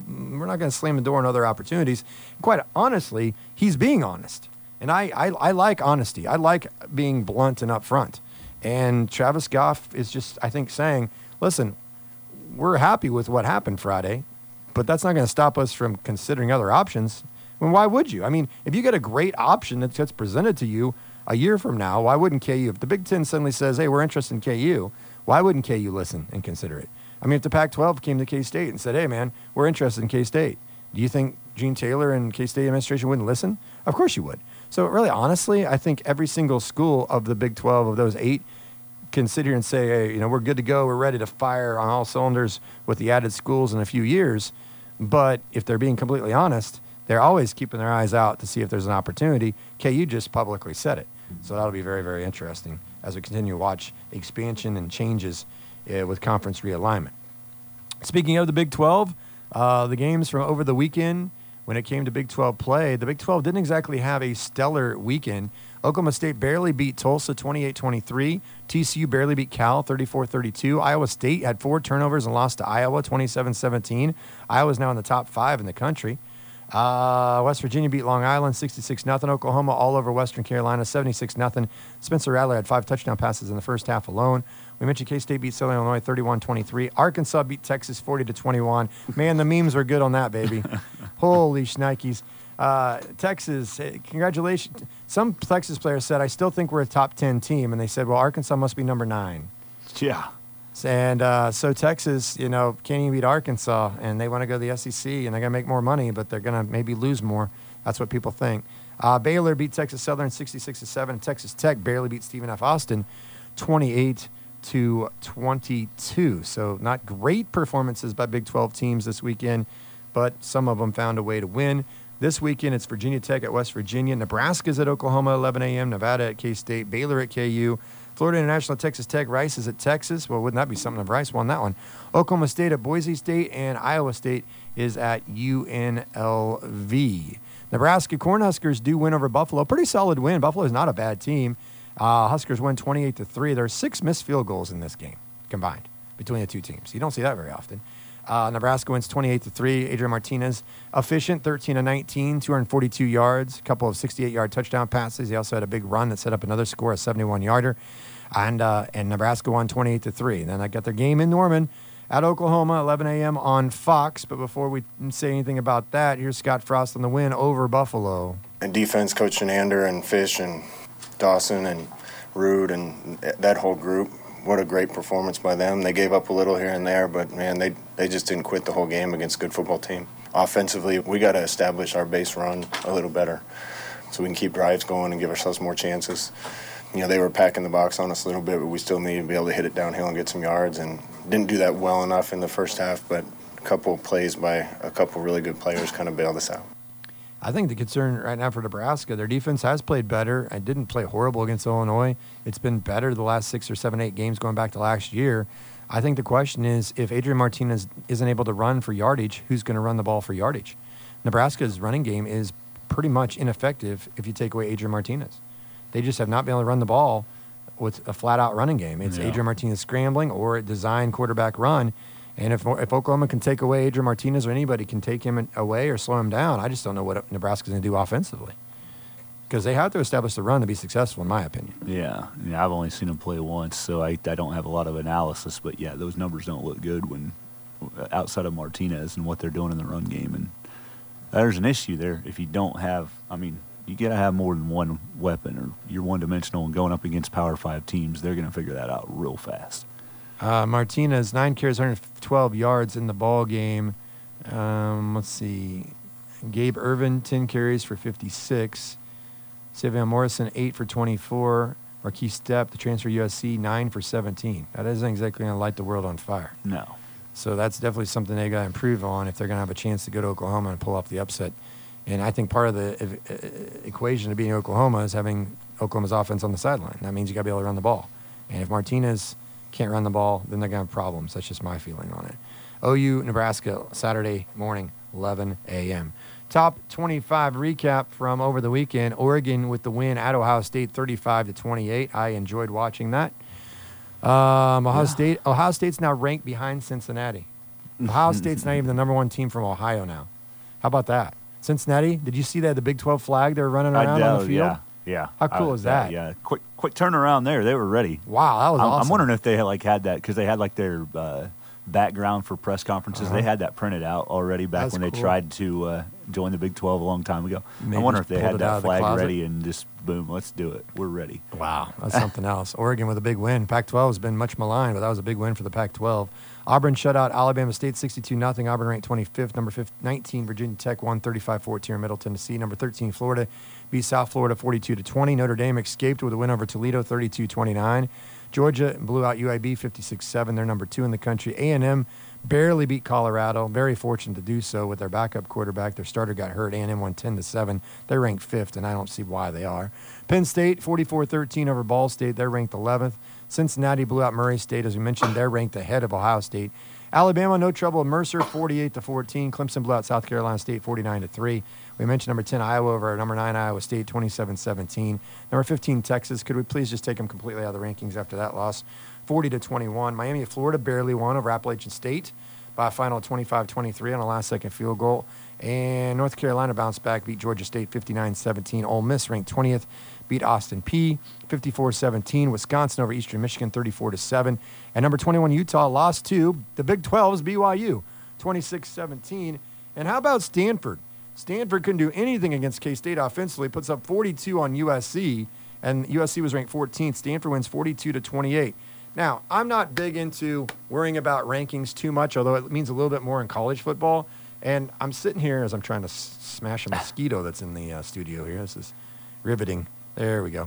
gonna slam the door on other opportunities. Quite honestly, he's being honest, and I like honesty. I like being blunt and upfront. And Travis Goff is just, I think, saying, listen, we're happy with what happened Friday, but that's not going to stop us from considering other options. I mean, why would you? I mean, if you get a great option that gets presented to you a year from now, why wouldn't KU? If the Big Ten suddenly says, hey, we're interested in KU, why wouldn't KU listen and consider it? I mean, if the Pac-12 came to K-State and said, hey, man, we're interested in K-State, do you think Gene Taylor and K-State administration wouldn't listen? Of course you would. So really, honestly, I think every single school of the Big 12, of those 8, can sit here and say, hey, we're good to go, we're ready to fire on all cylinders with the added schools in a few years. But if they're being completely honest, they're always keeping their eyes out to see if there's an opportunity. KU just publicly said it. So that'll be very, very interesting as we continue to watch expansion and changes with conference realignment. Speaking of the Big 12, the games from over the weekend, when it came to Big 12 play, the Big 12 didn't exactly have a stellar weekend. Oklahoma State barely beat Tulsa 28-23. TCU barely beat Cal 34-32. Iowa State had 4 turnovers and lost to Iowa 27-17. Iowa's now in the top 5 in the country. West Virginia beat Long Island 66-0. Oklahoma all over Western Carolina 76-0. Spencer Rattler had 5 touchdown passes in the first half alone. We mentioned K-State beat Southern Illinois 31-23. Arkansas beat Texas 40-21. Man, the memes were good on that, baby. Holy shnikes. Texas, congratulations. Some Texas players said, I still think we're a top 10 team. And they said, well, Arkansas must be number 9. Yeah. And so Texas, can't even beat Arkansas, and they want to go to the SEC, and they're going to make more money, but they're going to maybe lose more. That's what people think. Baylor beat Texas Southern 66-7, and Texas Tech barely beat Stephen F. Austin 28-22. So not great performances by Big 12 teams this weekend, but some of them found a way to win. This weekend, it's Virginia Tech at West Virginia. Nebraska's at Oklahoma, 11 a.m., Nevada at K-State, Baylor at KU. Florida International at Texas Tech. Rice is at Texas. Well, wouldn't that be something if Rice won that one? Oklahoma State at Boise State, and Iowa State is at UNLV. Nebraska Cornhuskers do win over Buffalo. Pretty solid win. Buffalo is not a bad team. Huskers win 28-3. There are 6 missed field goals in this game combined between the two teams. You don't see that very often. Nebraska wins 28-3. Adrian Martinez, efficient, 13-19, 242 yards, a couple of 68-yard touchdown passes. He also had a big run that set up another score, a 71-yarder. And Nebraska won 28-3. Then I got their game in Norman at Oklahoma, 11 a.m. on Fox. But before we say anything about that, here's Scott Frost on the win over Buffalo. And defense, Coach Shenander and Fish and Dawson and Rude and that whole group. What a great performance by them. They gave up a little here and there, but, man, they just didn't quit the whole game against a good football team. Offensively, we got to establish our base run a little better so we can keep drives going and give ourselves more chances. They were packing the box on us a little bit, but we still needed to be able to hit it downhill and get some yards, and didn't do that well enough in the first half, but a couple of plays by a couple really good players kind of bailed us out. I think the concern right now for Nebraska, their defense has played better. I didn't play horrible against Illinois. It's been better the last 6 or 7, 8 games going back to last year. I think the question is, if Adrian Martinez isn't able to run for yardage, who's going to run the ball for yardage? Nebraska's running game is pretty much ineffective if you take away Adrian Martinez. They just have not been able to run the ball with a flat-out running game. It's Adrian Martinez scrambling or a design quarterback run. And if Oklahoma can take away Adrian Martinez or anybody can take him away or slow him down, I just don't know what Nebraska's going to do offensively. Because they have to establish the run to be successful, in my opinion. Yeah, I've only seen them play once, so I don't have a lot of analysis. But, yeah, those numbers don't look good when outside of Martinez and what they're doing in the run game. And there's an issue there if you don't have – you got to have more than one weapon, or you're one-dimensional and going up against Power 5 teams. They're going to figure that out real fast. Martinez, 9 carries, 112 yards in the ball game. Let's see. Gabe Irvin, 10 carries for 56. Savion Morrison, 8 for 24. Marquise Stepp, the transfer USC, 9 for 17. That isn't exactly going to light the world on fire. No. So that's definitely something they got to improve on if they're going to have a chance to go to Oklahoma and pull off the upset. And I think part of the equation of beating Oklahoma is having Oklahoma's offense on the sideline. That means you got to be able to run the ball. And if Martinez can't run the ball, then they're going to have problems. That's just my feeling on it. OU, Nebraska, Saturday morning, 11 a.m. Top 25 recap from over the weekend. Oregon with the win at Ohio State, 35-28. I enjoyed watching that. Ohio State's now ranked behind Cincinnati. Ohio State's not even the number 1 team from Ohio now. How about that? Cincinnati, did you see that the Big 12 flag they were running around on the field? Yeah. How cool is that? Yeah, quick turnaround there. They were ready. Wow, that was awesome. I'm wondering if they had that because they had like their background for press conferences. They had that printed out already back when they tried to join the Big 12 a long time ago. Maybe I wonder if they had that flag ready and just boom, let's do it. We're ready. Wow, that's something else. Oregon with a big win. Pac-12 has been much maligned, but that was a big win for the Pac-12. Auburn shut out Alabama State 62-0. Auburn ranked 25th. Number 19, Virginia Tech won 35-14 in Middle Tennessee. Number 13, Florida beat South Florida 42-20. Notre Dame escaped with a win over Toledo 32-29. Georgia blew out UIB 56-7. They're number 2 in the country. A&M barely beat Colorado. Very fortunate to do so with their backup quarterback. Their starter got hurt. A&M won 10-7. They're ranked 5th, and I don't see why they are. Penn State 44-13 over Ball State. They're ranked 11th. Cincinnati blew out Murray State. As we mentioned, they're ranked ahead of Ohio State. Alabama, no trouble with Mercer, 48-14. Clemson blew out South Carolina State, 49-3. We mentioned number 10, Iowa, over number 9, Iowa State, 27-17. Number 15, Texas. Could we please just take them completely out of the rankings after that loss? 40-21. Miami of Florida barely won over Appalachian State by a final of 25-23 on a last-second field goal. And North Carolina bounced back, beat Georgia State 59-17. Ole Miss, ranked 20th, beat Austin Peay 54-17. Wisconsin over Eastern Michigan 34-7. And number 21 Utah lost to the Big 12's BYU 26-17. And how about Stanford? Stanford couldn't do anything against K-State offensively. Puts up 42 on USC, and USC was ranked 14th. Stanford wins 42-28. Now, I'm not big into worrying about rankings too much, although it means a little bit more in college football. And I'm sitting here as I'm trying to smash a mosquito that's in the studio here. This is riveting. There we go.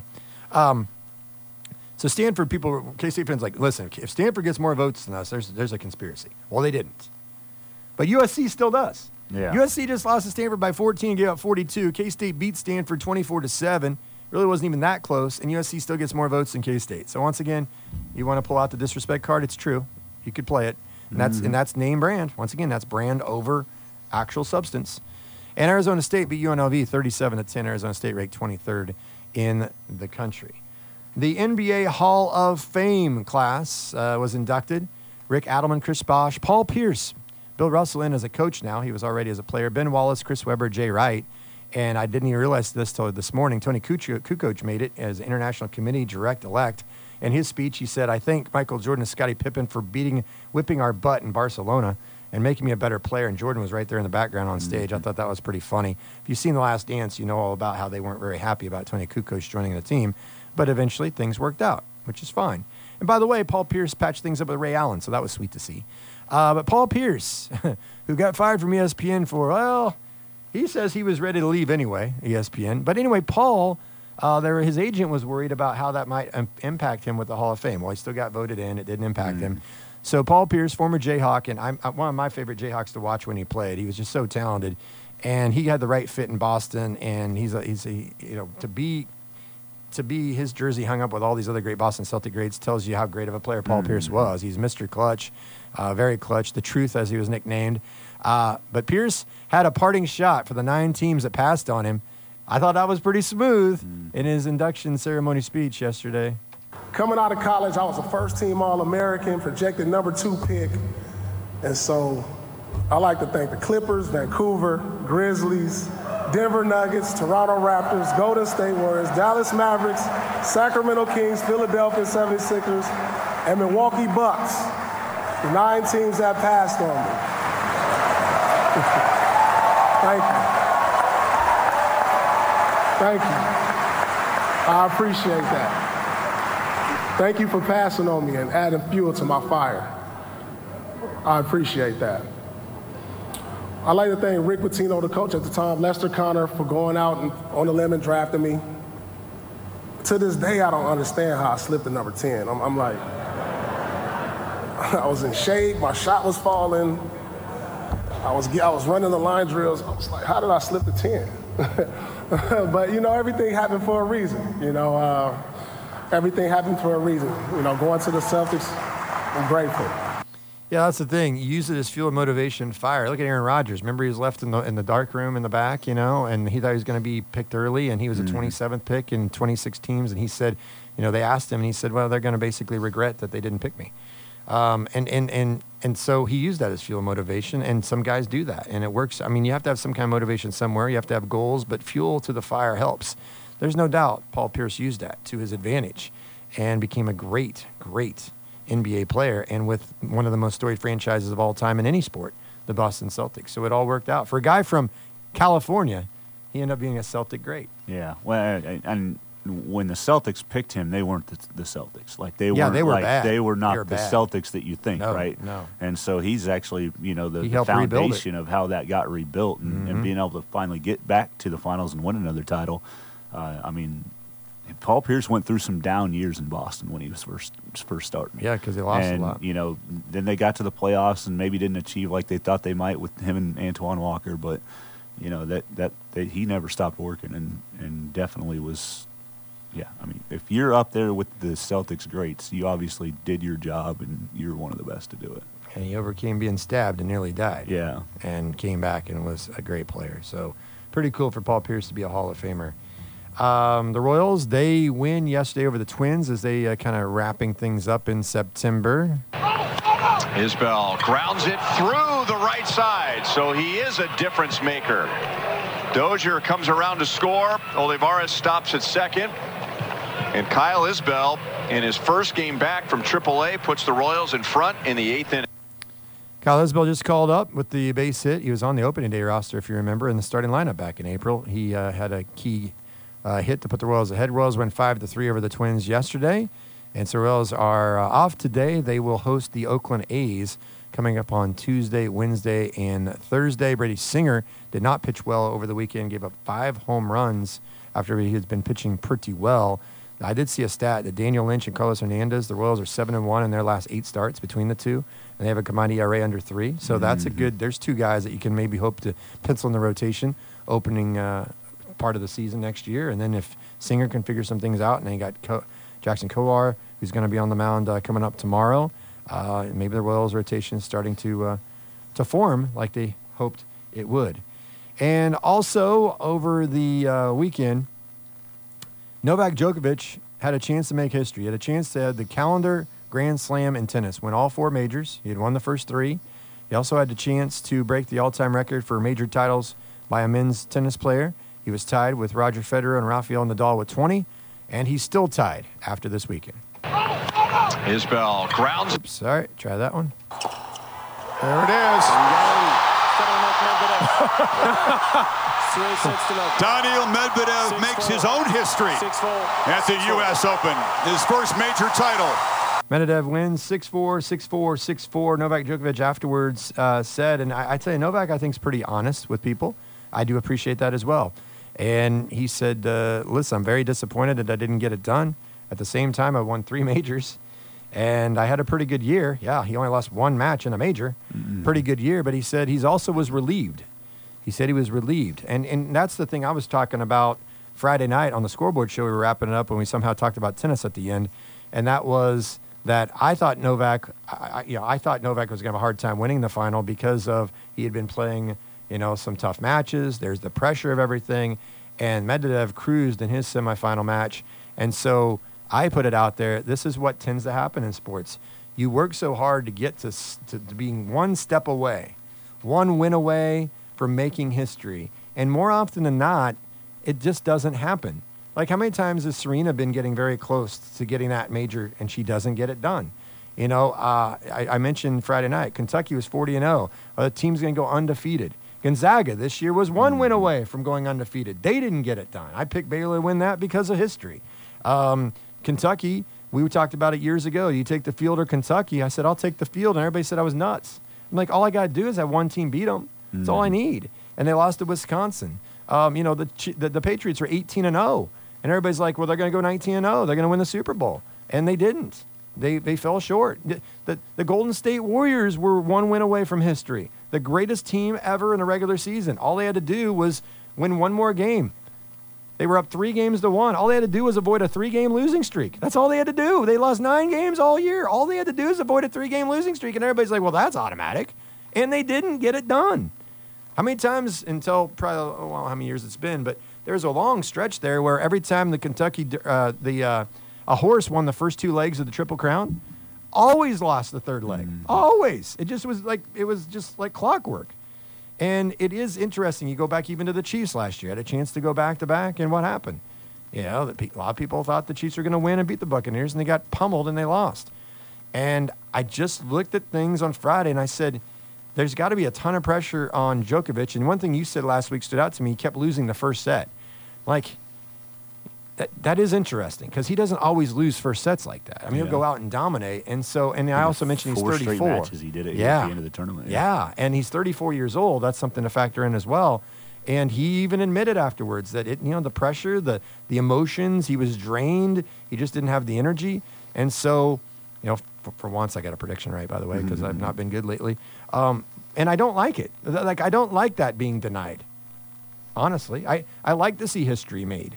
So Stanford people, K-State fans, like, listen, if Stanford gets more votes than us, there's a conspiracy. Well, they didn't. But USC still does. Yeah. USC just lost to Stanford by 14 and gave up 42. K-State beat Stanford 24-7. Really wasn't even that close, and USC still gets more votes than K-State. So once again, you want to pull out the disrespect card, it's true. You could play it. And that's name brand. Once again, that's brand over actual substance. And Arizona State beat UNLV 37-10. Arizona State ranked 23rd in the country. The NBA Hall of Fame class was inducted. Rick Adelman, Chris Bosh, Paul Pierce, Bill Russell in as a coach now. He was already as a player. Ben Wallace, Chris Webber, Jay Wright. And I didn't even realize this till this morning. Tony Kukoc made it as International Committee Direct-Elect. In his speech, he said, I thank Michael Jordan and Scottie Pippen for whipping our butt in Barcelona and making me a better player. And Jordan was right there in the background on stage. I thought that was pretty funny. If you've seen The Last Dance, you know all about how they weren't very happy about Tony Kukoc joining the team. But eventually, things worked out, which is fine. And by the way, Paul Pierce patched things up with Ray Allen, so that was sweet to see. But Paul Pierce, who got fired from ESPN for, well, he says he was ready to leave anyway, ESPN. But anyway, Paul, his agent was worried about how that might impact him with the Hall of Fame. Well, he still got voted in. It didn't impact him. So Paul Pierce, former Jayhawk, and I'm one of my favorite Jayhawks to watch when he played. He was just so talented, and he had the right fit in Boston. And he's to be his jersey hung up with all these other great Boston Celtic greats tells you how great of a player Paul Pierce was. He's Mr. Clutch, very clutch, the truth as he was nicknamed. But Pierce had a parting shot for the 9 teams that passed on him. I thought that was pretty smooth in his induction ceremony speech yesterday. Coming out of college, I was a first-team All-American, projected number 2 pick. And so I like to thank the Clippers, Vancouver, Grizzlies, Denver Nuggets, Toronto Raptors, Golden State Warriors, Dallas Mavericks, Sacramento Kings, Philadelphia 76ers, and Milwaukee Bucks. The 9 teams that passed on me. Thank you. I appreciate that. Thank you for passing on me and adding fuel to my fire. I appreciate that. I'd like to thank Rick Pitino, the coach at the time, Lester Connor, for going out and on the limb and drafting me. To this day, I don't understand how I slipped to number 10. I'm like, I was in shape, my shot was falling. I was running the line drills. I was like, how did I slip to 10? But, everything happened for a reason. Everything happened for a reason. Going to the Celtics, I'm grateful. Yeah, that's the thing. You use it as fuel, motivation, fire. Look at Aaron Rodgers. Remember, he was left in the dark room in the back, and he thought he was going to be picked early, and he was a 27th pick in 26 teams, and he said, they asked him, and he said, well, they're going to basically regret that they didn't pick me. And so he used that as fuel, motivation, and some guys do that, and it works. I mean, you have to have some kind of motivation somewhere. You have to have goals, but fuel to the fire helps. There's no doubt Paul Pierce used that to his advantage and became a great, great NBA player, and with one of the most storied franchises of all time in any sport, the Boston Celtics. So it all worked out. For a guy from California, he ended up being a Celtic great. Yeah, well, and when the Celtics picked him, they weren't the Celtics. Like they were bad. They were not the bad. Celtics that you think, right? No. And so he's actually, the foundation of how that got rebuilt and being able to finally get back to the finals and win another title. Paul Pierce went through some down years in Boston when he was first starting. Yeah, because he lost a lot. Then they got to the playoffs and maybe didn't achieve like they thought they might with him and Antoine Walker, but that he never stopped working and definitely was. Yeah, I mean, if you're up there with the Celtics greats, you obviously did your job and you're one of the best to do it. And he overcame being stabbed and nearly died. Yeah. And came back and was a great player. So pretty cool for Paul Pierce to be a Hall of Famer. The Royals, they win yesterday over the Twins as they kind of wrapping things up in September. Isbell grounds it through the right side, so he is a difference maker. Dozier comes around to score. Olivares stops at second. And Kyle Isbell, in his first game back from AAA, puts the Royals in front in the 8th inning. Kyle Isbell just called up with the base hit. He was on the opening day roster, if you remember, in the starting lineup back in April. He had a key hit to put the Royals ahead. Royals went 5-3 over the Twins yesterday. And so Royals are off today. They will host the Oakland A's coming up on Tuesday, Wednesday, and Thursday. Brady Singer did not pitch well over the weekend, gave up 5 home runs after he has been pitching pretty well. I did see a stat that Daniel Lynch and Carlos Hernandez, the Royals are 7-1 in their last 8 starts between the two, and they have a combined ERA under 3. So that's a good. There's 2 guys that you can maybe hope to pencil in the rotation opening part of the season next year. And then if Singer can figure some things out, and then you got Jackson Kowar, who's going to be on the mound coming up tomorrow. Maybe the Royals' rotation is starting to form like they hoped it would. And also over the weekend, Novak Djokovic had a chance to make history. He had a chance to have the calendar Grand Slam in tennis, win all 4 majors. He had won the first 3. He also had the chance to break the all-time record for major titles by a men's tennis player. He was tied with Roger Federer and Rafael Nadal with 20, and he's still tied after this weekend. Isbell grounds. Oops, sorry, try that one. There it is. Daniil Medvedev makes his own history at the U.S. Open, his first major title. Medvedev wins 6-4, 6-4, 6-4. Novak Djokovic afterwards said, and I tell you, Novak I think is pretty honest with people. I do appreciate that as well. And he said, listen, I'm very disappointed that I didn't get it done. At the same time, I won 3 majors, and I had a pretty good year. Yeah, he only lost 1 match in a major. Pretty good year, but he said he also was relieved. He said he was relieved. And that's the thing I was talking about Friday night on the scoreboard show. We were wrapping it up when we somehow talked about tennis at the end, and that was that I thought Novak, I thought Novak was going to have a hard time winning the final because of he had been playing, some tough matches. There's the pressure of everything, and Medvedev cruised in his semifinal match, and so I put it out there. This is what tends to happen in sports. You work so hard to get to being 1 step away, 1 win away from making history. And more often than not, it just doesn't happen. Like, how many times has Serena been getting very close to getting that major and she doesn't get it done? I mentioned Friday night, Kentucky was 40-0. The team's going to go undefeated. Gonzaga this year was 1 win away from going undefeated. They didn't get it done. I picked Baylor to win that because of history. Kentucky, we talked about it years ago. You take the field or Kentucky. I said, I'll take the field. And everybody said I was nuts. I'm like, all I got to do is have 1 team beat them. That's all I need. And they lost to Wisconsin. The Patriots were 18-0. And everybody's like, well, they're going to go 19-0. They're going to win the Super Bowl. And they didn't. They fell short. The Golden State Warriors were 1 win away from history. The greatest team ever in a regular season. All they had to do was win 1 more game. They were up 3-1. All they had to do was avoid a 3-game losing streak. That's all they had to do. They lost 9 games all year. All they had to do is avoid a 3-game losing streak. And everybody's like, well, that's automatic. And they didn't get it done. How many times until probably, how many years it's been, but there's a long stretch there where every time the Kentucky, a horse won the first 2 legs of the Triple Crown, always lost the 3rd leg. Always. It was just like clockwork. And it is interesting. You go back even to the Chiefs last year. Had a chance to go back-to-back, and what happened? A lot of people thought the Chiefs were going to win and beat the Buccaneers, and they got pummeled and they lost. And I just looked at things on Friday, and I said, there's got to be a ton of pressure on Djokovic. And one thing you said last week stood out to me. He kept losing the first set. Like, that is interesting because he doesn't always lose first sets like that. I mean, he'll go out and dominate. And I also mentioned he's 34. 4 straight matches he did it at the end of the tournament. Yeah, and he's 34 years old. That's something to factor in as well. And he even admitted afterwards that the pressure, the emotions, he was drained. He just didn't have the energy. And so, for once, I got a prediction right, by the way, because I've not been good lately. And I don't like it. Like, I don't like that being denied. Honestly, I like to see history made.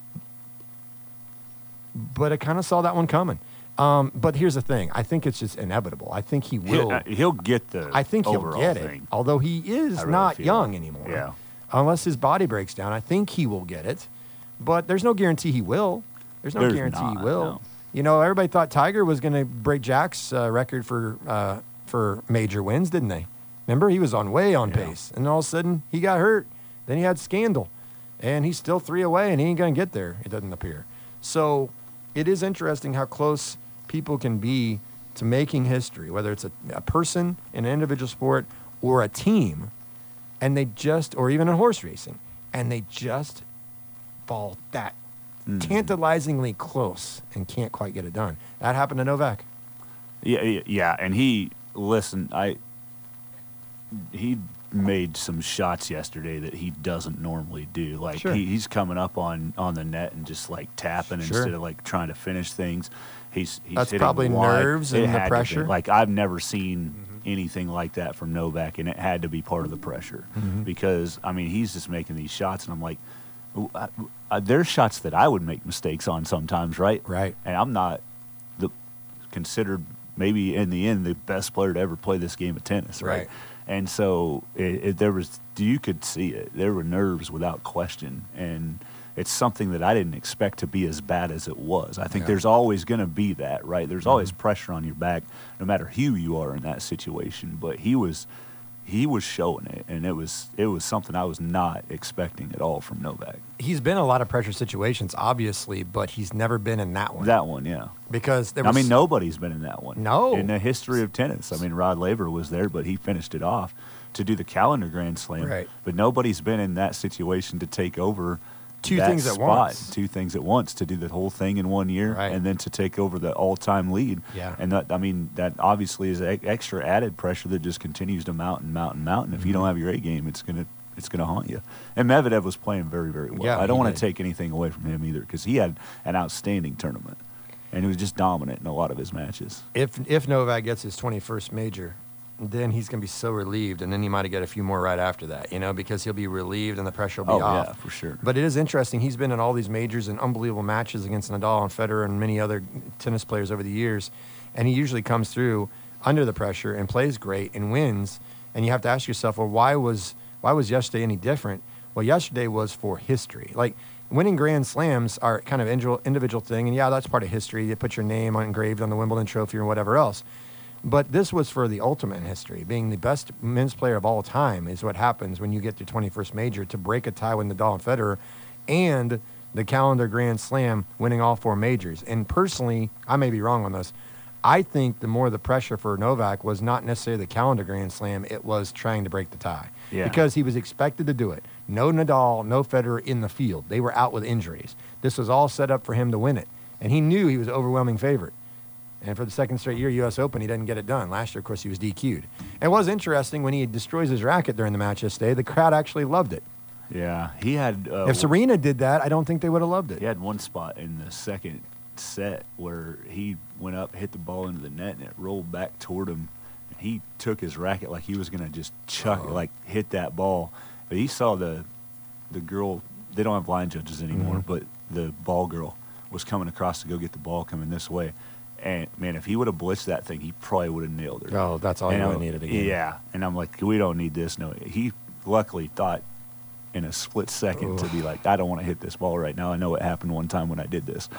But I kind of saw that one coming. But here's the thing. I think it's just inevitable. I think he will. He'll get the I think he'll get it. thing. Although he is not young anymore. Yeah. Unless his body breaks down. I think he will get it. But there's no guarantee he will. There's no guarantee he will. No. Everybody thought Tiger was going to break Jack's record for for major wins, didn't they? Remember, he was on pace, and all of a sudden he got hurt. Then he had scandal, and he's still 3 away, and he ain't going to get there, it doesn't appear. So it is interesting how close people can be to making history, whether it's a person in an individual sport or a team, and or even in horse racing, and they just fall that tantalizingly close and can't quite get it done. That happened to Novak. Yeah, and he made some shots yesterday that he doesn't normally do. Like he's coming up on the net and just like tapping instead of like trying to finish things. He's That's hitting probably wide. nerves and the pressure. Like I've never seen anything like that from Novak, and it had to be part of the pressure because I mean he's just making these shots, and I'm like, there's shots that I would make mistakes on sometimes, right? Right. And I'm not considered maybe in the end the best player to ever play this game of tennis, right? And so you could see it. There were nerves without question, and it's something that I didn't expect to be as bad as it was. I think there's always going to be that, right? There's always pressure on your back, no matter who you are in that situation. But he was showing it, and it was something I was not expecting at all from Novak. He's been in a lot of pressure situations, obviously, but he's never been in that one. That one, yeah. Because nobody's been in that one. No. In the history of tennis. I mean, Rod Laver was there, but he finished it off to do the calendar Grand Slam. Right. But nobody's been in that situation to take over two things at once, to do the whole thing in 1 year, and then to take over the all-time lead. Yeah. And that obviously is extra added pressure that just continues to mount and mount and mount. And if you don't have your A game, it's gonna haunt you. And Medvedev was playing very, very well. Yeah, I don't want to take anything away from him either, because he had an outstanding tournament, and he was just dominant in a lot of his matches. If Novak gets his 21st major, then he's going to be so relieved, and then he might get a few more right after that, because he'll be relieved and the pressure will be off. Yeah, for sure. But it is interesting. He's been in all these majors and unbelievable matches against Nadal and Federer and many other tennis players over the years, and he usually comes through under the pressure and plays great and wins. And you have to ask yourself, well, why was yesterday any different? Well, yesterday was for history. Like, winning Grand Slams are kind of individual thing, and that's part of history. You put your name engraved on the Wimbledon trophy or whatever else. But this was for the ultimate in history. Being the best men's player of all time is what happens when you get to 21st major, to break a tie with Nadal and Federer and the calendar Grand Slam, winning all 4 majors. And personally, I may be wrong on this, I think the more the pressure for Novak was not necessarily the calendar Grand Slam, it was trying to break the tie. Yeah. Because he was expected to do it. No Nadal, no Federer in the field. They were out with injuries. This was all set up for him to win it. And he knew he was an overwhelming favorite. And for the second straight year, U.S. Open, he doesn't get it done. Last year, of course, he was DQ'd. And it was interesting when he destroys his racket during the match yesterday, the crowd actually loved it. Yeah, he had... if Serena did that, I don't think they would have loved it. He had one spot in the second set where he went up, hit the ball into the net, and it rolled back toward him. And he took his racket like he was going to just hit that ball. But he saw the girl... They don't have line judges anymore, but the ball girl was coming across to go get the ball coming this way. And, man, if he would have blitzed that thing, he probably would have nailed her. Oh, that's all he really needed again. Yeah. And I'm like, we don't need this. No. He luckily thought in a split second to be like, I don't want to hit this ball right now. I know it happened one time when I did this.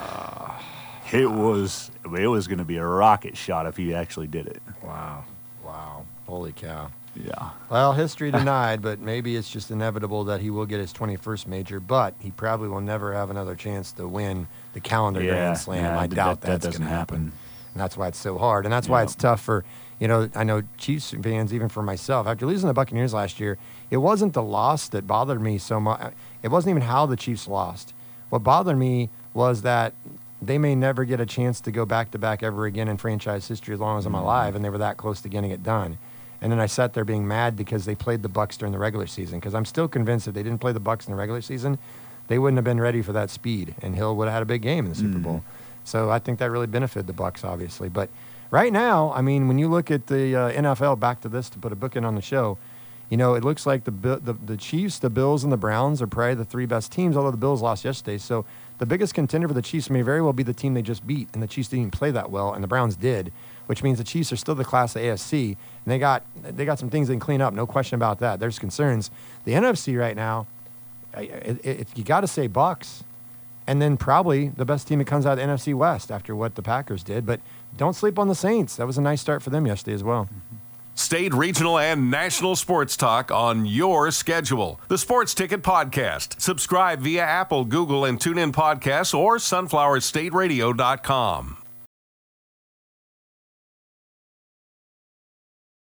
It was going to be a rocket shot if he actually did it. Wow. Holy cow. Yeah. Well, history denied, but maybe it's just inevitable that he will get his 21st major, but he probably will never have another chance to win the calendar Grand Slam. I doubt that's going to happen. And that's why it's so hard. And that's why it's tough for, I know Chiefs fans, even for myself. After losing the Buccaneers last year, it wasn't the loss that bothered me so much. It wasn't even how the Chiefs lost. What bothered me was that they may never get a chance to go back-to-back ever again in franchise history as long as I'm alive, and they were that close to getting it done. And then I sat there being mad because they played the Bucs during the regular season, because I'm still convinced if they didn't play the Bucs in the regular season, they wouldn't have been ready for that speed, and Hill would have had a big game in the Super Bowl. So I think that really benefited the Bucs, obviously. But right now, I mean, when you look at the NFL, back to this to put a bookend on the show, it looks like the Chiefs, the Bills, and the Browns are probably the 3 best teams, although the Bills lost yesterday. So the biggest contender for the Chiefs may very well be the team they just beat, and the Chiefs didn't even play that well, and the Browns did, which means the Chiefs are still the class of AFC, and they got some things they can clean up, no question about that. There's concerns. The NFC right now, you got to say Bucs, and then probably the best team that comes out of the NFC West after what the Packers did. But don't sleep on the Saints. That was a nice start for them yesterday as well. State, regional, and national sports talk on your schedule. The Sports Ticket Podcast. Subscribe via Apple, Google, and TuneIn Podcasts or sunflowerstateradio.com.